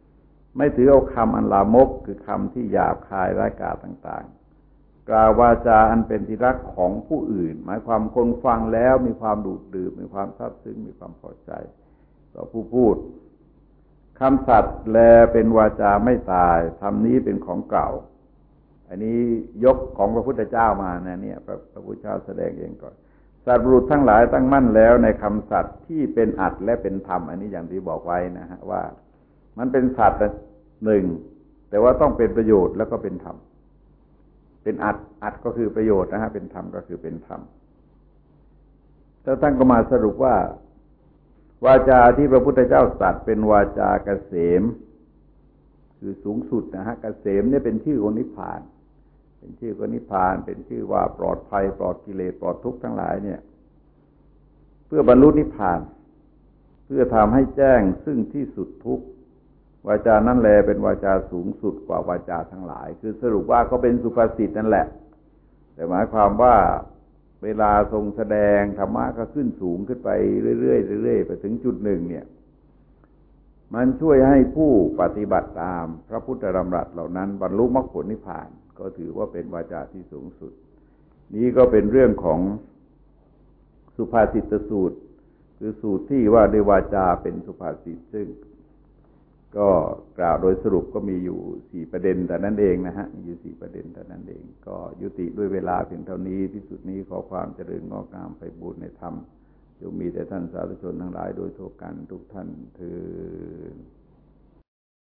ไม่ถือเอาคำอันลามกคือคำที่หยาบคายร้ายกาจต่างๆกล่าววาจาอันเป็นที่รักของผู้อื่นหมายความคนฟังแล้วมีความดูดดื่มมีความซาบซึ้งมีความพอใจต่อผู้พูดคำสัตย์แลเป็นวาจาไม่ตายธรรมนี้เป็นของเก่าอันนี้ยกของพระพุทธเจ้ามานะเนี่ยพระพระพุทธเจ้าแสดงเองก่อนสัตว์บุรุษทั้งหลายตั้งมั่นแล้วในคำสัตย์ที่เป็นอัตและเป็นธรรมอันนี้อย่างที่บอกไว้นะฮะว่ามันเป็นสัตย์หนึ่งแต่ว่าต้องเป็นประโยชน์แล้วก็เป็นธรรมเป็นอัตอัตก็คือประโยชน์นะฮะเป็นธรรมก็คือเป็นธรรมแล้วท่านก็มาสรุปว่าวาจาที่พระพุทธเจ้าตรัสเป็นวาจาเกษมคือสูงสุดนะฮะเกษมเนี่ยเป็นชื่อของนิพพานเป็นชื่อของนิพพานเป็นชื่อว่าปลอดภัยปลอดกิเลสปลอดทุกข์ทั้งหลายเนี่ยเพื่อบรรลุนิพพานเพื่อทำให้แจ้งซึ่งที่สุดทุกข์วาจานั้นแลเป็นวาจาสูงสุดกว่าวาจาทั้งหลายคือสรุปว่าก็เป็นสุภาษิตนั่นแหละแต่หมายความว่าเวลาทรงแสดงธรรมะก็ขึ้นสูงขึ้นไปเรื่อยๆเรื่อยๆไปถึงจุดหนึ่งเนี่ยมันช่วยให้ผู้ปฏิบัติตามพระพุทธดำรัสเหล่านั้นบรรลุมรรคผลนิพพานก็ถือว่าเป็นวาจาที่สูงสุดนี้ก็เป็นเรื่องของสุภาษิตสูตรคือสูตรที่ว่าด้วยวาจาเป็นสุภาษิตซึ่งก็กล่าวโดยสรุปก็มีอยู่สี่ประเด็นแต่นั้นเองนะฮะมีอยู่สี่ประเด็นแต่นั้นเองก็ยุติด้วยเวลาเพียงเท่านี้ที่สุดนี้ขอความเจริญงอกงามไพบูรย์ในธรรมจงมีแต่ท่านสาธุชนทั้งหลายโดยทั่วกันทุกท่านเทอญ